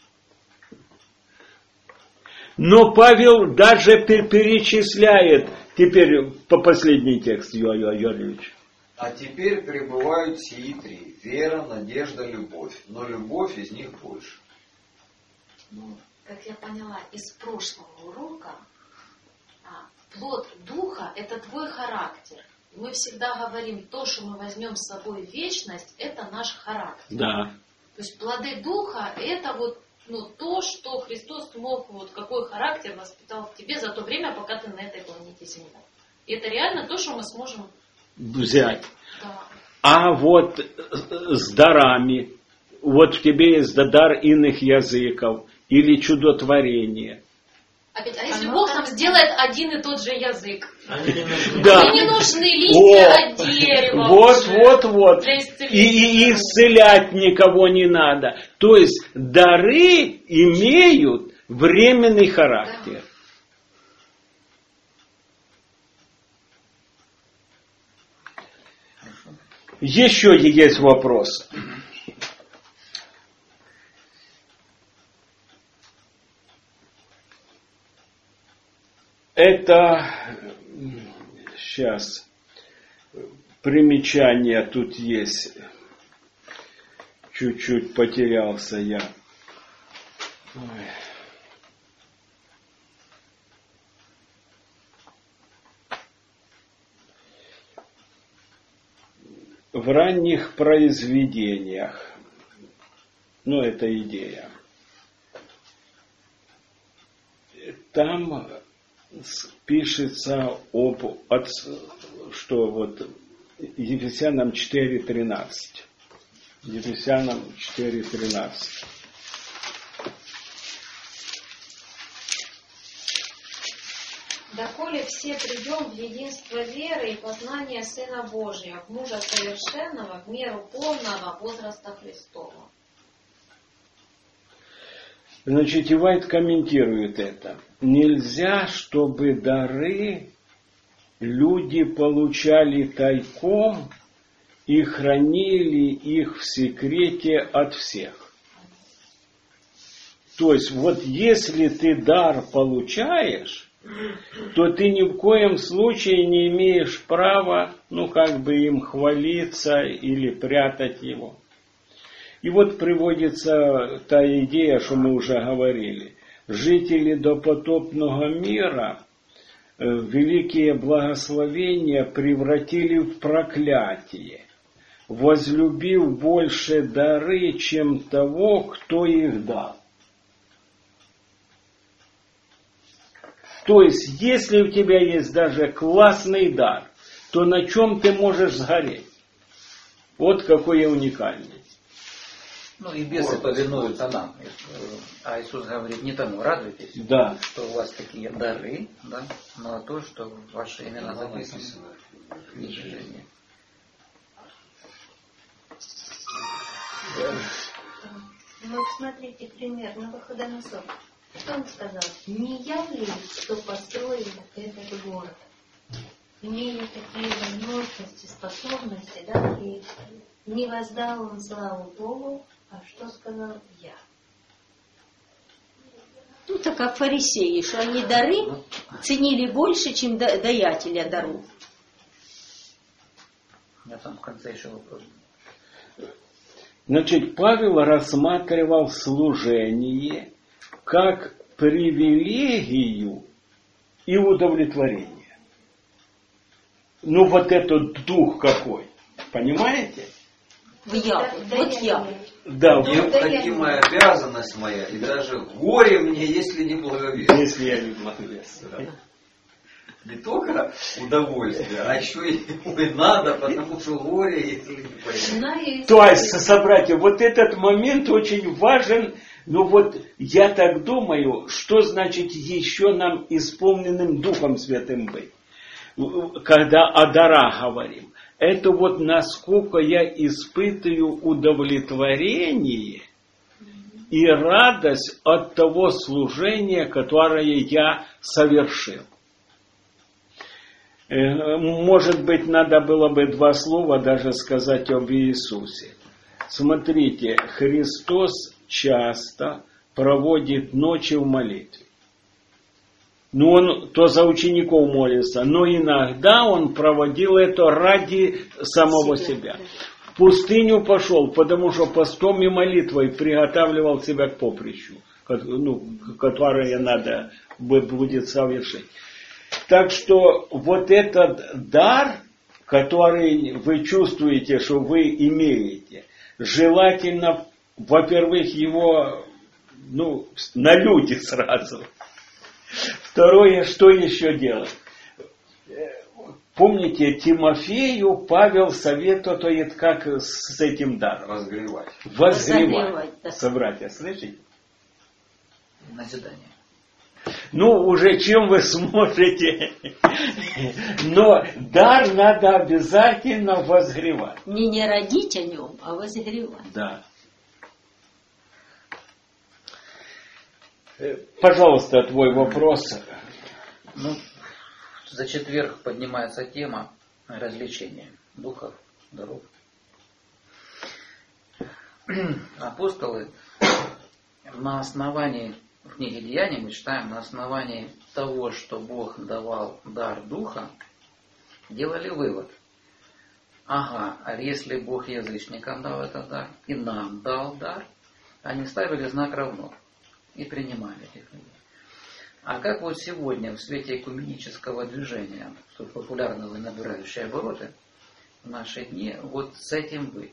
но Павел даже пер- перечисляет, теперь по последний текст, Юрий Юрьевич. А теперь пребывают сии три. Вера, надежда, любовь. Но любовь из них больше. Ну, как я поняла из прошлого урока, а, плод духа – это твой характер. Мы всегда говорим, то, что мы возьмем с собой в вечность, это наш характер. Да. То есть плоды духа – это вот ну, то, что Христос мог, вот какой характер воспитал в тебе за то время, пока ты на этой планете Земля. И это реально то, что мы сможем взять. Да. А вот с дарами, вот в тебе есть дар иных языков или чудотворение. Опять, а если Бог нам сделает один и тот же язык? Да. Мне не нужны листья от дерева. Вот, вот, вот. И, и исцелять никого не надо. То есть дары имеют временный характер. Еще есть вопрос. Это сейчас примечание тут есть. Чуть-чуть потерялся я. Ой. В ранних произведениях, ну это идея, там пишется об, от, что вот Ефесянам четыре тринадцать. Ефесянам четыре тринадцать. «Доколе все придем в единство веры и познания Сына Божия, в мужа совершенного, в меру полного возраста Христова». Значит, Ивайт комментирует это. Нельзя, чтобы дары люди получали тайком и хранили их в секрете от всех. То есть, вот если ты дар получаешь, то ты ни в коем случае не имеешь права, ну, как бы им хвалиться или прятать его. И вот приводится та идея, что мы уже говорили. Жители допотопного мира великие благословения превратили в проклятие, возлюбив больше дары, чем того, кто их дал. То есть, если у тебя есть даже классный дар, то на чем ты можешь сгореть? Вот какой уникальный. Ну и бесы повинуются нам. А Иисус говорит, не тому радуйтесь, да, что у вас такие дары, да, но то, что ваши имена записаны в книге жизни. Ну, смотрите, пример Навуходоносор. Что он сказал? Не я ли, что построил этот город? Имея такие возможности, способности, да, и не воздал он славу Богу, а что сказал я? Ну, это как фарисеи, что они дары ценили больше, чем даятеля даров. У меня там в конце еще вопрос. Значит, Павел рассматривал служение как привилегию и удовлетворение. Ну, вот этот дух какой. Понимаете? В я. Вот я. Да, необходимая обязанность моя, и даже горе мне, если не благовестие. Если я не благовестие. Не только удовольствие, а еще и надо, потому что горе, если не поймет. То есть, собратья, вот этот момент очень важен. Но вот я так думаю, что значит еще нам исполненным Духом Святым быть? Когда о дарах говорим. Это вот насколько я испытываю удовлетворение и радость от того служения, которое я совершил. Может быть, надо было бы два слова даже сказать об Иисусе. Смотрите, Христос часто проводит ночи в молитве. Ну, он то за учеников молится, но иногда он проводил это ради самого себя. В пустыню пошел, потому что постом и молитвой приготавливал себя к поприщу, ну, которое надо будет совершить. Так что вот этот дар, который вы чувствуете, что вы имеете, желательно, во-первых, его ну, на люди сразу. Второе, что еще делать? Помните, Тимофею Павел советует, как с этим даром? Разгревать. Возгревать. Собратья, слышите? Назидание. Ну, уже чем вы сможете. Но дар надо обязательно возгревать. Не не родить о нем, а возгревать. Да. Пожалуйста, твой вопрос. Ну, за четверг поднимается тема развлечения духов, даров. Апостолы на основании, в книге Деяний мы читаем, на основании того, что Бог давал дар духа, делали вывод. Ага, а если Бог язычникам дал этот дар, и нам дал дар, они ставили знак равно и принимали этих людей. А как вот сегодня в свете экуменического движения, столь популярного и набирающего обороты в наши дни, вот с этим быть?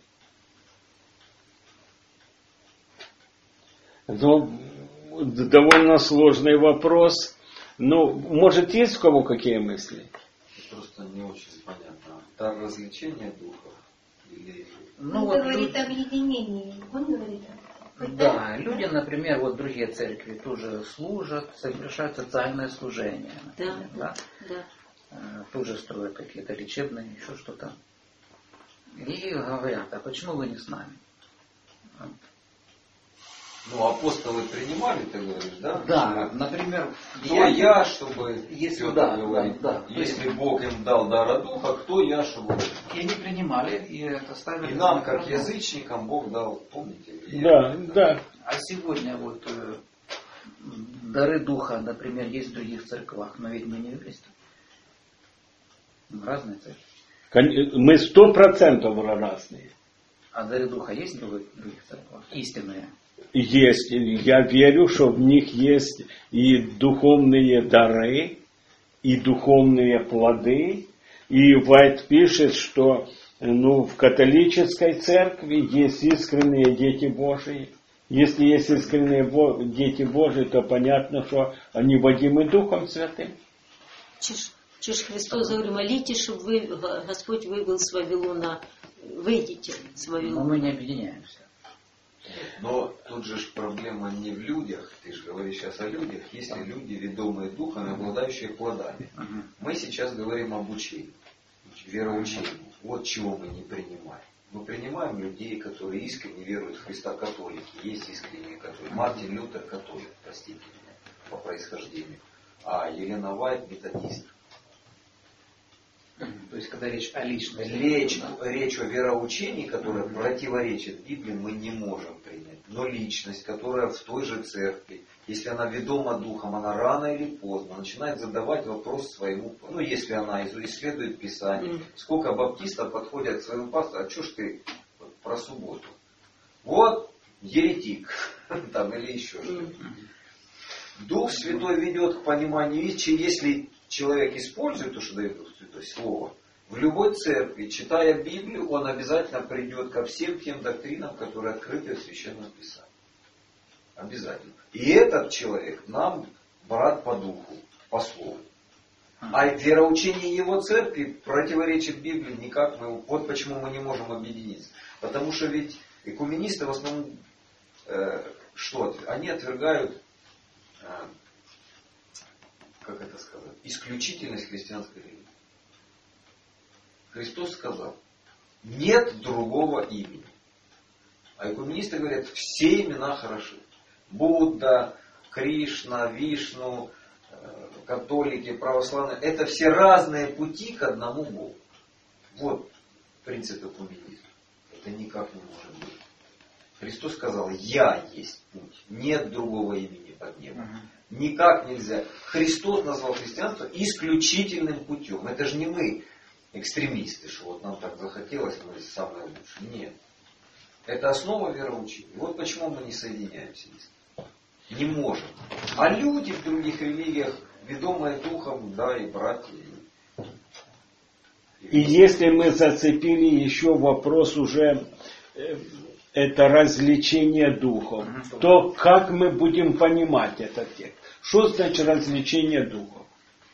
Ну, довольно сложный вопрос. Ну, может, есть у кого какие мысли? Просто не очень понятно. Дар развлечения духов или... Он Ну, вот говорит тут- о объединении. Он говорит о... Да, люди, например, вот другие церкви тоже служат, совершают социальное служение. Да, например, да, да. Э, Тоже строят какие-то лечебные, еще что-то. И говорят, а почему вы не с нами? Ну, апостолы принимали, ты говоришь, да? Да, например, Кто я, чтобы Если- Петр да, говорит, да, да. если Бог им дал дара духа, кто я, чтобы... и они принимали, и это ставили. И нам, знак как равно. язычникам, Бог дал, помните? Да, да. А сегодня вот э, дары духа, например, есть в других церквах, но ведь мы не еврейство. Разные церкви. Кон- Мы сто процентов разные. А дары духа есть в других, в других церквах? Истинные. Есть. Я верю, что в них есть и духовные дары, и духовные плоды. И Уайт пишет, что ну, в католической церкви есть искренние дети Божии. Если есть искренние Бо- дети Божии, то понятно, что они водимы Духом Святым. Чиж, чиж Христос говорит, молитесь, чтобы вы, Господь вывел с Вавилона, выйдите с Но Вавилона. мы не объединяемся. Но тут же ж проблема не в людях, ты же говоришь сейчас о людях, если люди, ведомые духом, обладающие плодами. Мгм. Мы сейчас говорим об учении, вероучении. Вот чего мы не принимаем. Мы принимаем людей, которые искренне веруют в Христа, католики. Есть искренние католики. Мартин Лютер католик, простите меня, по происхождению. А Елена Вайт методист. То есть, когда речь о личности. Речь, да. речь о вероучении, которое противоречит Библии, мы не можем принять. Но личность, которая в той же церкви, если она ведома духом, она рано или поздно начинает задавать вопрос своему, ну если она исследует Писание. Сколько баптистов подходят к своему пастору, а что ж ты про субботу? Вот еретик, там или еще что-то. Дух Святой ведет к пониманию истины, если человек использует то, что дает Дух Святой, Слово, в любой церкви, читая Библию, он обязательно придет ко всем тем доктринам, которые открыты в Священном Писании. Обязательно. И этот человек нам брат по духу, по слову. А вероучение его церкви противоречит Библии никак. Мы, вот почему мы не можем объединиться. Потому что ведь экуменисты в основном э, что? Они отвергают э, как это сказать, исключительность христианской религии. Христос сказал, нет другого имени. А экуменисты говорят, все имена хороши. Будда, Кришна, Вишну, католики, православные. Это все разные пути к одному Богу. Вот принцип экуменизма. Это никак не может быть. Христос сказал, я есть путь. Нет другого имени под небом. Никак нельзя. Христос назвал христианство исключительным путем. Это же не мы экстремисты, что вот нам так захотелось, мы самые лучшие. Нет. Это основа вероучения. Вот почему мы не соединяемся. Не можем. А люди в других религиях, ведомые духом, да, и братья. И, и если мы зацепили еще вопрос уже, э, это развлечение духов, mm-hmm. то как мы будем понимать этот текст? Что значит развлечение духов?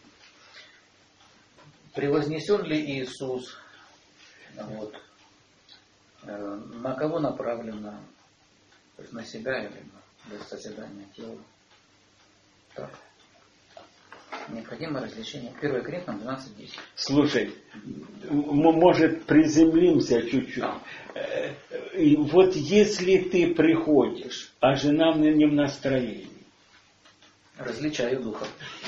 Превознесен ли Иисус? Вот, э, на кого направлено? То есть на себя или для созидания тела? Так. Необходимо развлечение. первое Коринфянам двенадцать десять. Слушай, мы, может, приземлимся чуть-чуть. И вот если ты приходишь, а жена не в настроении. Различаю духов.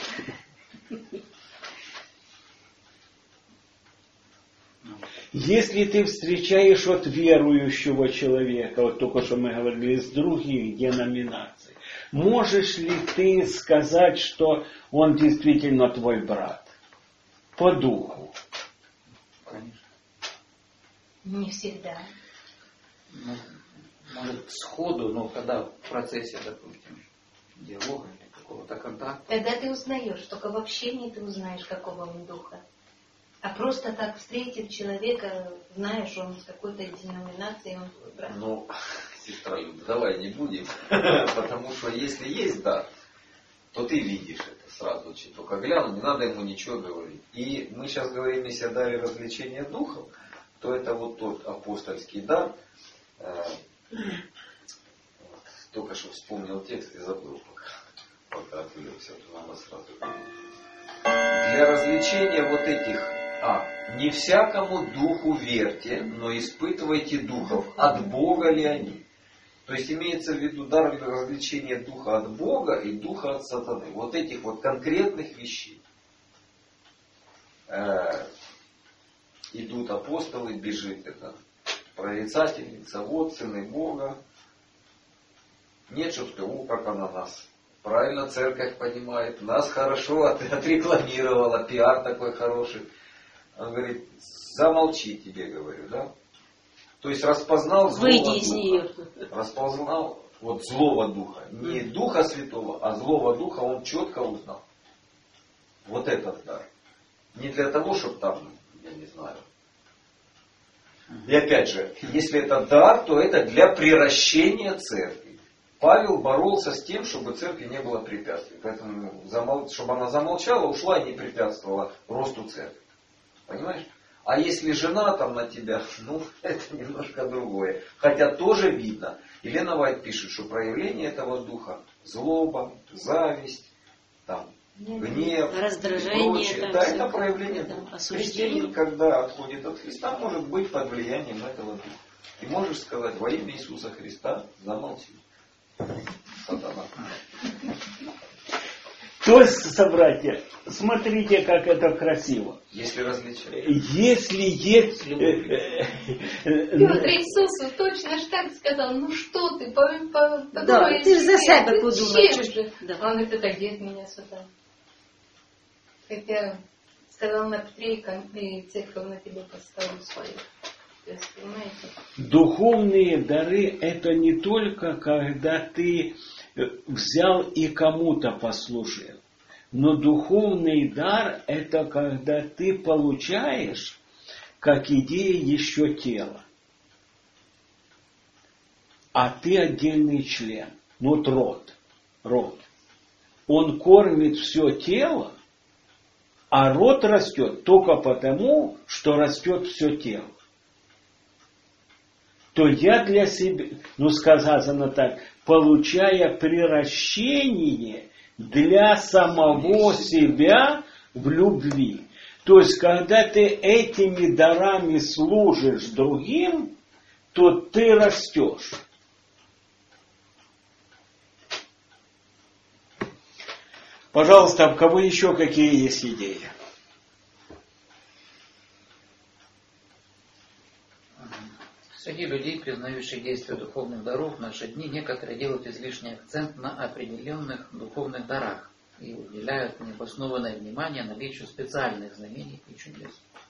Если ты встречаешь вот верующего человека, вот только что мы говорили, из других деноминаций, можешь ли ты сказать, что он действительно твой брат? По духу. Конечно. Не всегда. Ну, может, сходу, но когда в процессе, допустим, диалога или какого-то контакта. Тогда ты узнаешь, только в общении ты узнаешь, какого он духа. А просто так встретив человека, знаешь, он с какой-то деноминацией, он твой брат. Ну, сестра Люда, давай не будем, потому что если есть дар, то ты видишь это сразу, только гляну, не надо ему ничего говорить. И мы сейчас говорим, если о даре развлечения духов, то это вот тот апостольский дар. Только что вспомнил текст и забыл пока, пока отвлекся, то надо сразу. Для развлечения вот этих, а, не всякому духу верьте, но испытывайте духов, от Бога ли они. То есть имеется в виду дар для развлечения духа от Бога и духа от сатаны. Вот этих вот конкретных вещей. Э, идут апостолы, бежит это прорицательница, вот сыны Бога. Нет, что сказать, о, как она нас. Правильно церковь понимает, нас хорошо отрекламировала, пиар такой хороший. Он говорит, замолчи, тебе говорю, да? То есть распознал злого Выйди из нее. духа. Распознал вот злого духа. Не духа святого, а злого духа он четко узнал. Вот этот дар. Не для того, чтобы там, я не знаю. И опять же, если это дар, то это для приращения церкви. Павел боролся с тем, чтобы церкви не было препятствий. Поэтому, чтобы она замолчала, ушла и не препятствовала росту церкви. Понимаешь? А если жена там на тебя, ну, это немножко другое. Хотя тоже видно. Елена Вайт пишет, что проявление этого духа злоба, зависть, там, гнев, раздражение. Там, да, это проявление там, духа. Христианин, когда отходит от Христа, может быть под влиянием этого духа. И можешь сказать, во имя Иисуса Христа замолчи. Сатана. То есть, собратья, смотрите, как это красиво. Если различать. Если есть... Петр Иисусу точно ж так сказал, ну что ты, по, по, по Да, ты же за себя подумай. Же? Да. Он говорит, это где меня сюда? Хотя сказал на Петре, и церковь на тебя поставила свою. То есть, понимаете? Духовные дары это не только когда ты взял и кому-то послужил. Но духовный дар это когда ты получаешь как идея еще тело. А ты отдельный член. Ну вот род. Род. Он кормит все тело, а род растет только потому, что растет все тело. То я для себя, ну сказано так, получая приращение для самого себя в любви. То есть, когда ты этими дарами служишь другим, то ты растешь. Пожалуйста, у кого еще какие есть идеи? Среди людей, признающих действие духовных даров, в наши дни некоторые делают излишний акцент на определенных духовных дарах и уделяют необоснованное внимание наличию специальных знамений и чудес.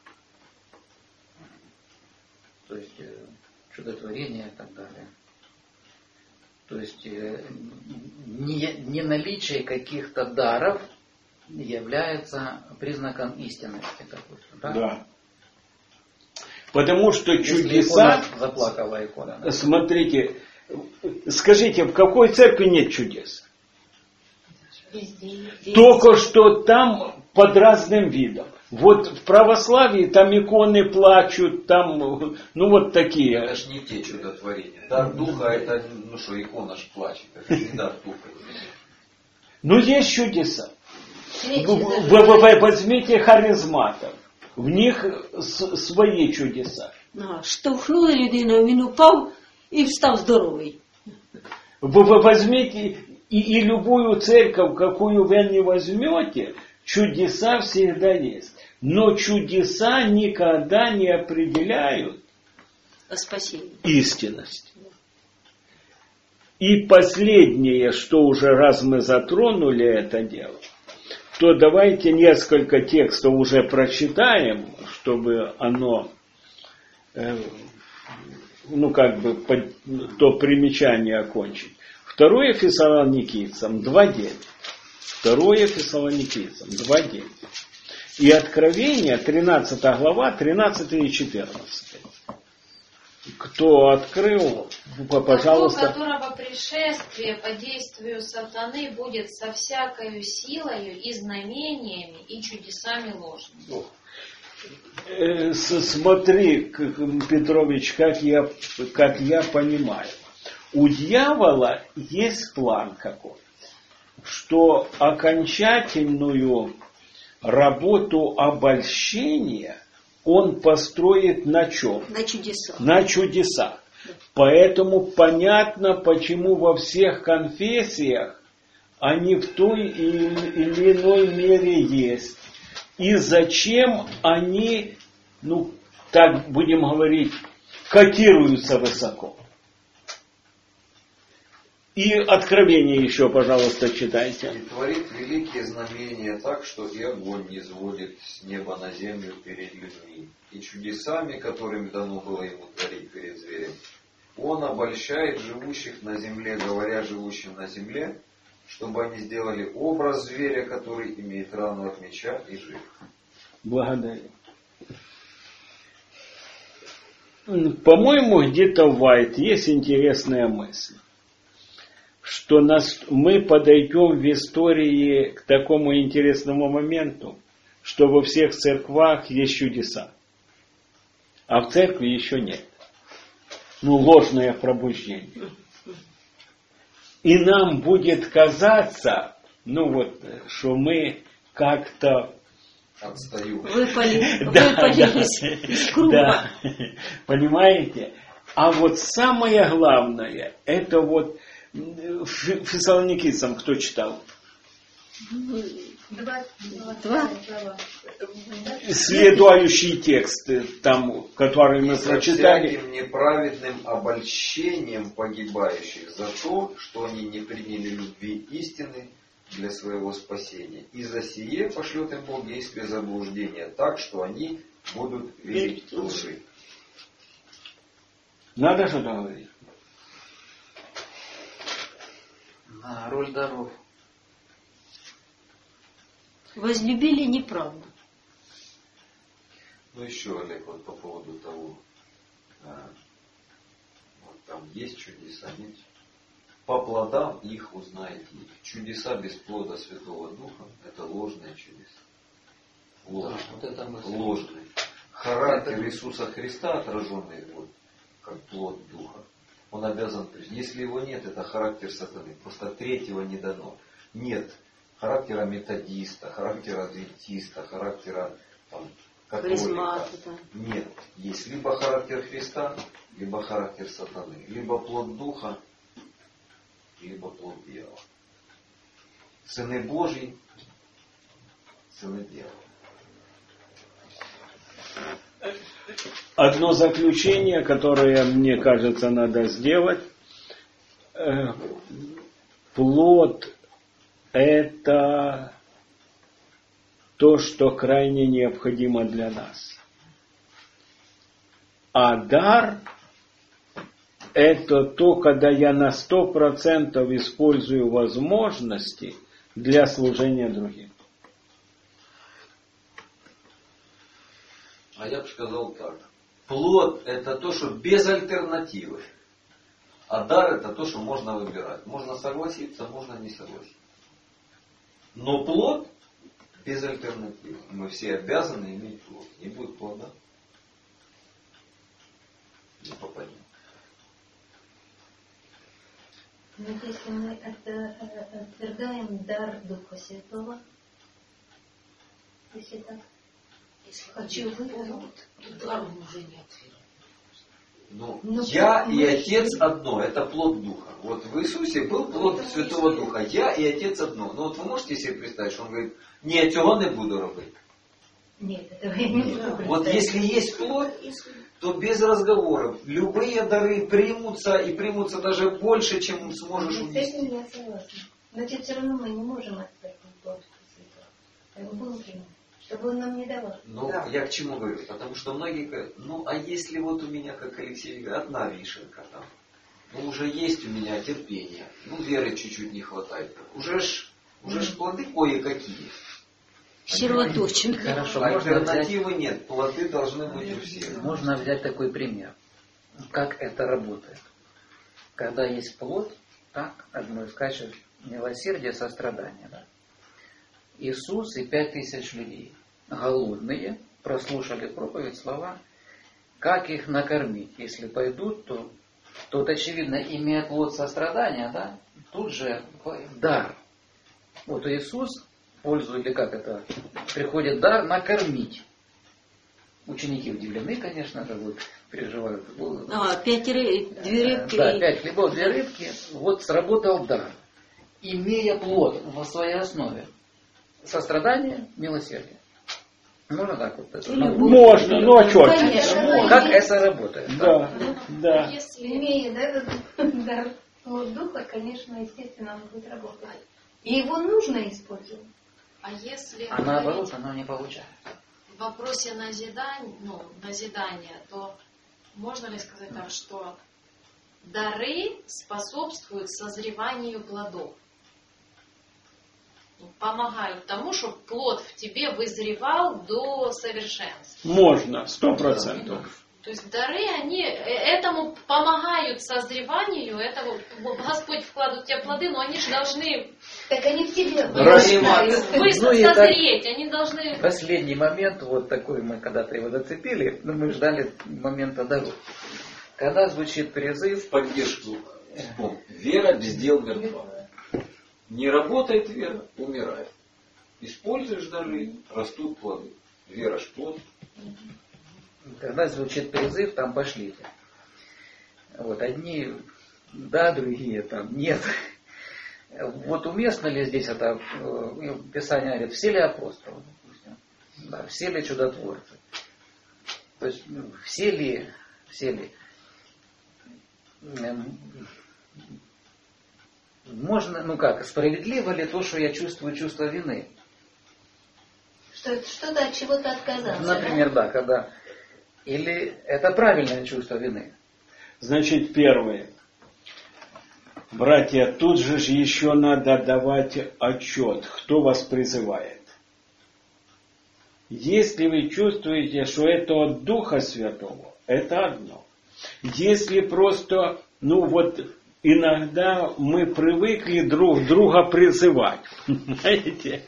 То есть э, чудотворение и так далее. То есть э, не, не наличие каких-то даров является признаком истинности какой-то. Да? Да. Потому что Если чудеса... икона заплакала икона. Да? Смотрите, скажите, в какой церкви нет чудес? Везде, везде. Только что там под разным видом. Вот в православии там иконы плачут, там, ну вот такие. Это ж не те чудотворения. Дар духа, это, ну что, икона ж плачет. Это не дар духа. Но есть чудеса. Свечи Вы- зажигают. вы- вы возьмите харизматов. В них с- свои чудеса. А, штовхнули людину, він упав і встав здоровий. Вы, вы возьмите и, и любую церковь, какую вы не возьмете, чудеса всегда есть. Но чудеса никогда не определяют Спасение. истинность. И последнее, что уже раз мы затронули это дело, то давайте несколько текстов уже прочитаем, чтобы оно, э, ну как бы, под, то примечание окончить. Второе Фессалоникийцам два девять. Второе Фессалоникийцам два девять. И Откровение, тринадцатая глава, тринадцатый и четырнадцатый. Кто открыл, пожалуйста. Того, которого пришествие по действию сатаны будет со всякою силою и знамениями и чудесами ложными. Э, с- Смотри, к- Петрович, как я, как я понимаю. У дьявола есть план какой, что окончательную работу обольщения он построит на чем? На чудеса. На чудесах. Поэтому понятно, почему во всех конфессиях они в той или иной мере есть. И зачем они, ну, так будем говорить, котируются высоко. И Откровение еще, пожалуйста, читайте. И творит великие знамения так, что и огонь не сводит с неба на землю перед людьми. И чудесами, которыми дано было ему творить перед зверем, он обольщает живущих на земле, говоря живущим на земле, чтобы они сделали образ зверя, который имеет рану от меча и жив. Благодарю. По-моему, где-то в White есть интересная мысль, что нас, мы подойдем в истории к такому интересному моменту, что во всех церквах есть чудеса, а в церкви еще нет. Ну, ложное пробуждение. И нам будет казаться, ну вот, что мы как-то Отстаю. Выпали, Да, выпали да, из, из круга. да. Понимаете? А вот самое главное, это вот Ф- Фессалоникийцам кто читал? Два. Два. Следующий текст, там, который мы «И со прочитали. всяким неправедным обольщением погибающих за то, что они не приняли любви истины для своего спасения. И за сие пошлет им Бог действие заблуждения, так что они будут верить лжи». Надо что-то говорить. На роль даров. Возлюбили неправду. Ну еще, Олег, вот по поводу того, а, вот там есть чудеса, нет? По плодам их узнаете. Чудеса без плода Святого Духа – это ложные чудеса. Ложные. Да, вот это мысль. Ложные. Характер Иисуса Христа, отраженный вот, как плод Духа, он обязан прийти. Если его нет, это характер сатаны. Просто третьего не дано. Нет характера методиста, характера адвентиста, характера там, католика. Харизмата, да. Нет. Есть либо характер Христа, либо характер сатаны. Либо плод Духа, либо плод дьявола. Сыны Божьи, сыны дьявола. одно заключение, которое, мне кажется, надо сделать. Плод – это то, что крайне необходимо для нас. А дар – это то, когда я на сто процентов использую возможности для служения другим. А я бы сказал так. Плод – это то, что без альтернативы. А дар – это то, что можно выбирать. Можно согласиться, можно не согласиться. Но плод без альтернативы. Мы все обязаны иметь плод. Не будет плода, не попадем. Но если мы отвергаем дар Духа Святого, если так, Если хочу повод, то дар он уже не отвергнут. Ну, Но я мы- и Отец одно, это плод Духа. Вот в Иисусе был плод Святого Духа. Я и Отец одно. Но вот вы можете себе представить, что он говорит, ні, цього не буду робити. нет, этого я не могу Вот представить. если есть плод, то без разговоров. Любые дары примутся и примутся даже больше, чем сможешь С унести. этим я согласна. Значит, все равно мы не можем отстать плод Святого. Его было принято, чтобы он нам не давал. Ну, Да. я к чему говорю? Потому что многие говорят, ну, а если вот у меня, как Алексей говорит, одна вишенка там, ну, уже есть у меня терпение, ну, веры чуть-чуть не хватает. Уже ж, уже ж плоды кое-какие. Червоточина. Хорошо, можно взять, Альтернативы нет, плоды должны быть у всех. можно взять такой пример. Как это работает? Когда есть плод, так, одно из качеств милосердия, сострадания. Да? Иисус и пять тысяч людей, голодные, прослушали проповедь, слова, как их накормить? Если пойдут, то тот, очевидно, имея плод сострадания, да, тут же дар. Вот Иисус, пользует, или как это, приходит дар накормить. Ученики удивлены, конечно же, вот, переживают. А, пять рыб, две рыбки. Да, и- пять хлебов, две рыбки. Вот сработал дар. Имея плод в своей основе. Сострадание, милосердие. Можно так вот? это? Или Ну, Можно, ну а что? Конечно. как это работает? Да, да. Если Имея да, этот дар плод Духа, конечно, естественно, он будет работать. И его нужно использовать. А если А говорить наоборот, оно не получается. в вопросе назидания, ну, назидания, то можно ли сказать так, что дары способствуют созреванию плодов? Ну, помогают тому, чтобы плод в тебе вызревал до совершенства. Можно, сто процентов. То есть дары, они э, этому помогают созреванию, этого Господь вкладывает в тебя плоды, но они же должны Так они в тебе Распад. быстро Ну и так- созреть, они должны... Последний момент, вот такой мы когда-то его зацепили, но мы ждали момента даров. Когда звучит призыв, В поддержку. Вспомни. Вера без дел мертва. Не работает вера, умирает. Используешь дары, растут плоды. Вера ж плод. когда звучит призыв, там пошлите. Вот одни да, другие там нет. Вот уместно ли здесь это э, Писание говорит, все ли апостолы, допустим, да, все ли чудотворцы? То есть ну, все ли, все ли эм, можно, ну как, справедливо ли то, что я чувствую чувство вины? Что что-то от чего-то отказаться. Например, да, когда или это правильное чувство вины? Значит, первое. Братья, тут же ж еще надо давать отчет, кто вас призывает. Если вы чувствуете, что это от Духа Святого, это одно. Если просто, ну вот, иногда мы привыкли друг друга призывать, понимаете?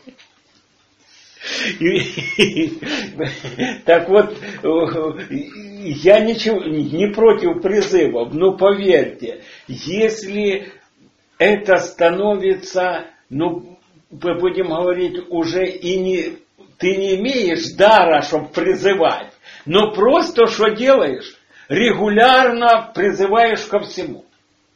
И, так вот, я ничего не против призывов, но поверьте, если это становится, ну, мы будем говорить, уже и не, ты не имеешь дара, чтобы призывать, но просто что делаешь? Регулярно призываешь ко всему.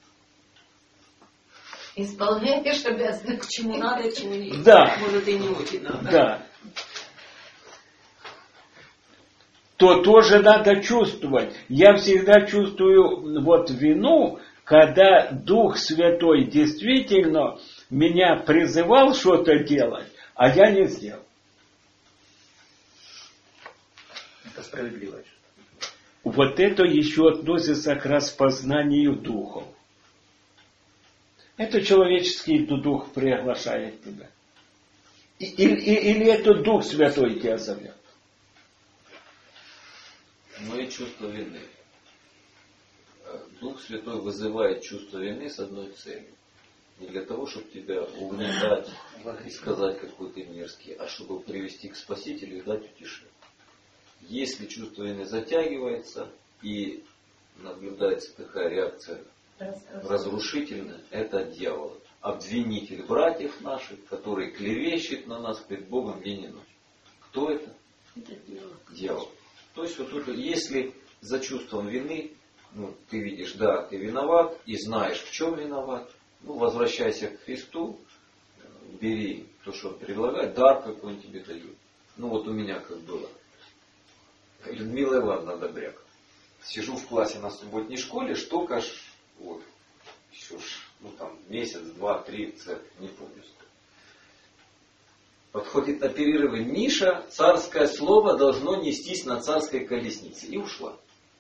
Исполняешь обязанности. К чему надо, к чему не. Да. Может, и не очень надо. Да. то тоже надо чувствовать. Я всегда чувствую вот вину, когда Дух Святой действительно меня призывал что-то делать, а я не сделал. Это справедливо. Вот это еще относится к распознанию духов. Это человеческий дух приглашает тебя. Или, или это Дух Святой тебя зовет? Ну и чувство вины. Дух Святой вызывает чувство вины с одной целью. Не для того, чтобы тебя угнетать и сказать, какой ты мерзкий, а чтобы привести к Спасителю и дать утешение. Если чувство вины затягивается и наблюдается такая реакция разрушительная, это дьявол. Обвинитель братьев наших, который клевещет на нас пред Богом день и ночь. Кто это? Это дьявол. Дьявол. То есть вот тут, если за чувством вины, ну, ты видишь, да, ты виноват и знаешь, в чем виноват, ну, возвращайся к Христу, бери то, что Он предлагает, дар, какой Он тебе дает. Ну вот у меня как было. Людмила Ивановна Добряк. Сижу в классе на субботней школе, что ж, вот, еще ж, ну там, месяц, два, три, церковь, не помню. Подходит на перерывы Ниша, царское слово должно нестись на царской колеснице. И ушла.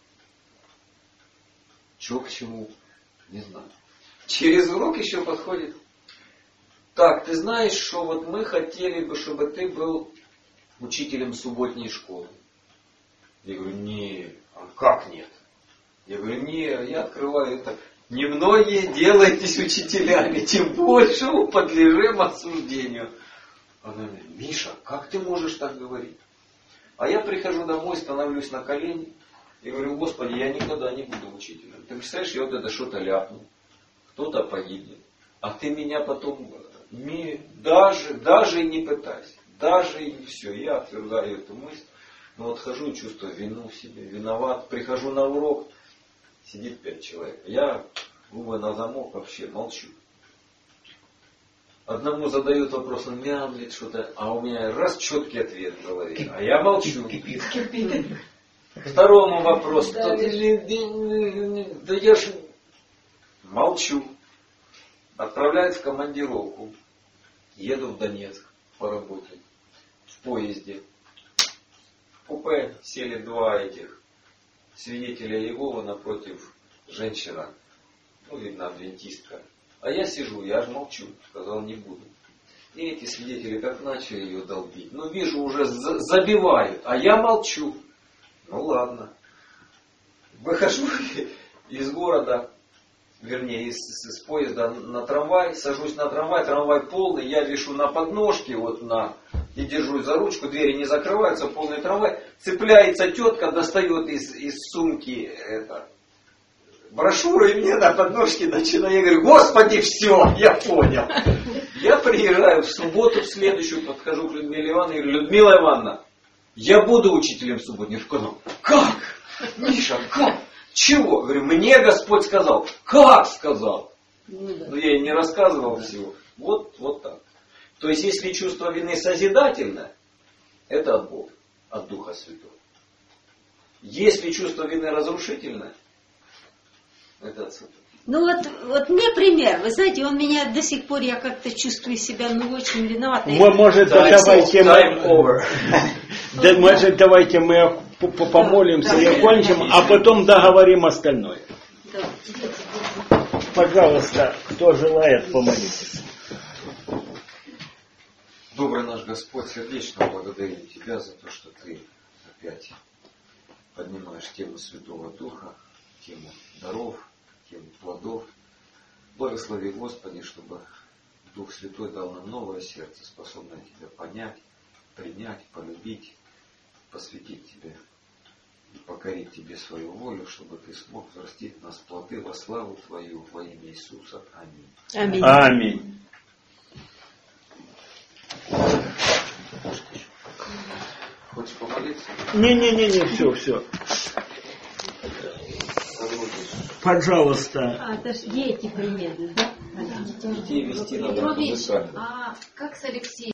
Чего к чему? Не знаю. Через урок еще подходит. Так, ты знаешь, что вот мы хотели бы, чтобы ты был учителем субботней школы. Я говорю, не, а как нет? Я говорю, не, я открываю это. Немногие делайтесь учителями, тем больше вы подлежим осуждению. Она говорит, Миша, как ты можешь так говорить? А я прихожу домой, становлюсь на колени и говорю, Господи, я никогда не буду учителем. Ты представляешь, я вот это что-то ляпну, кто-то погибнет. А ты меня потом не, даже, даже и не пытайся. Даже и все. Я отвергаю эту мысль. Но вот хожу и чувствую вину в себе, виноват. Прихожу на урок, сидит пять человек. Я губы на замок вообще молчу. Одному задают вопрос, он мямлит что-то, а у меня раз четкий ответ в голове, а я молчу. Второму вопрос, да я ж молчу. Отправляют в командировку. Еду в Донецк поработать. В поезде. В купе сели два этих свидетеля Иеговы, напротив женщина. Ну, видно, адвентистка. А я сижу, я аж молчу. Сказал, не буду. И эти свидетели как начали ее долбить. Ну, вижу, уже забивают. А я молчу. Ну, ладно. Выхожу из города, вернее, из, из поезда на трамвай. Сажусь на трамвай. Трамвай полный. Я вешу на подножке, вот на... И держусь за ручку. Двери не закрываются. Полный трамвай. Цепляется тетка, достает из, из сумки это... брошюру, и мне на подножке начинаю. Я говорю, Господи, все, я понял. Я приезжаю в субботу, в следующую, подхожу к Людмиле Ивановне и говорю, Людмила Ивановна, я буду учителем субботней школы. Как? Миша, как? Чего? Говорю, мне Господь сказал. Как сказал? Ну, я ей не рассказывал всего. Вот, вот так. То есть, если чувство вины созидательное, это от Бога, от Духа Святого. Если чувство вины разрушительное, это от Сатаны. Ну вот, вот мне пример. Вы знаете, он меня до сих пор, я как-то чувствую себя ну очень виноватой. Вы, может, time давайте time мы... over. Да, может, давайте мы помолимся да, и да, окончим, да. а потом договорим остальное. Да. Пожалуйста, кто желает, помолитесь. Добрый наш Господь, сердечно благодарим Тебя за то, что Ты опять поднимаешь тему Святого Духа, тему даров, тему плодов. Благослови, Господи, чтобы Дух Святой дал нам новое сердце, способное Тебя понять, принять, полюбить, посвятить Тебе и покорить Тебе свою волю, чтобы Ты смог взрастить в нас плоды во славу Твою во имя Иисуса. Аминь. Аминь. Аминь. Хочешь помолиться? Не-не-не, все, все. Пожалуйста. А, это ж дети приедут, да? Детей вести надо музыкально. А как с Алексеем?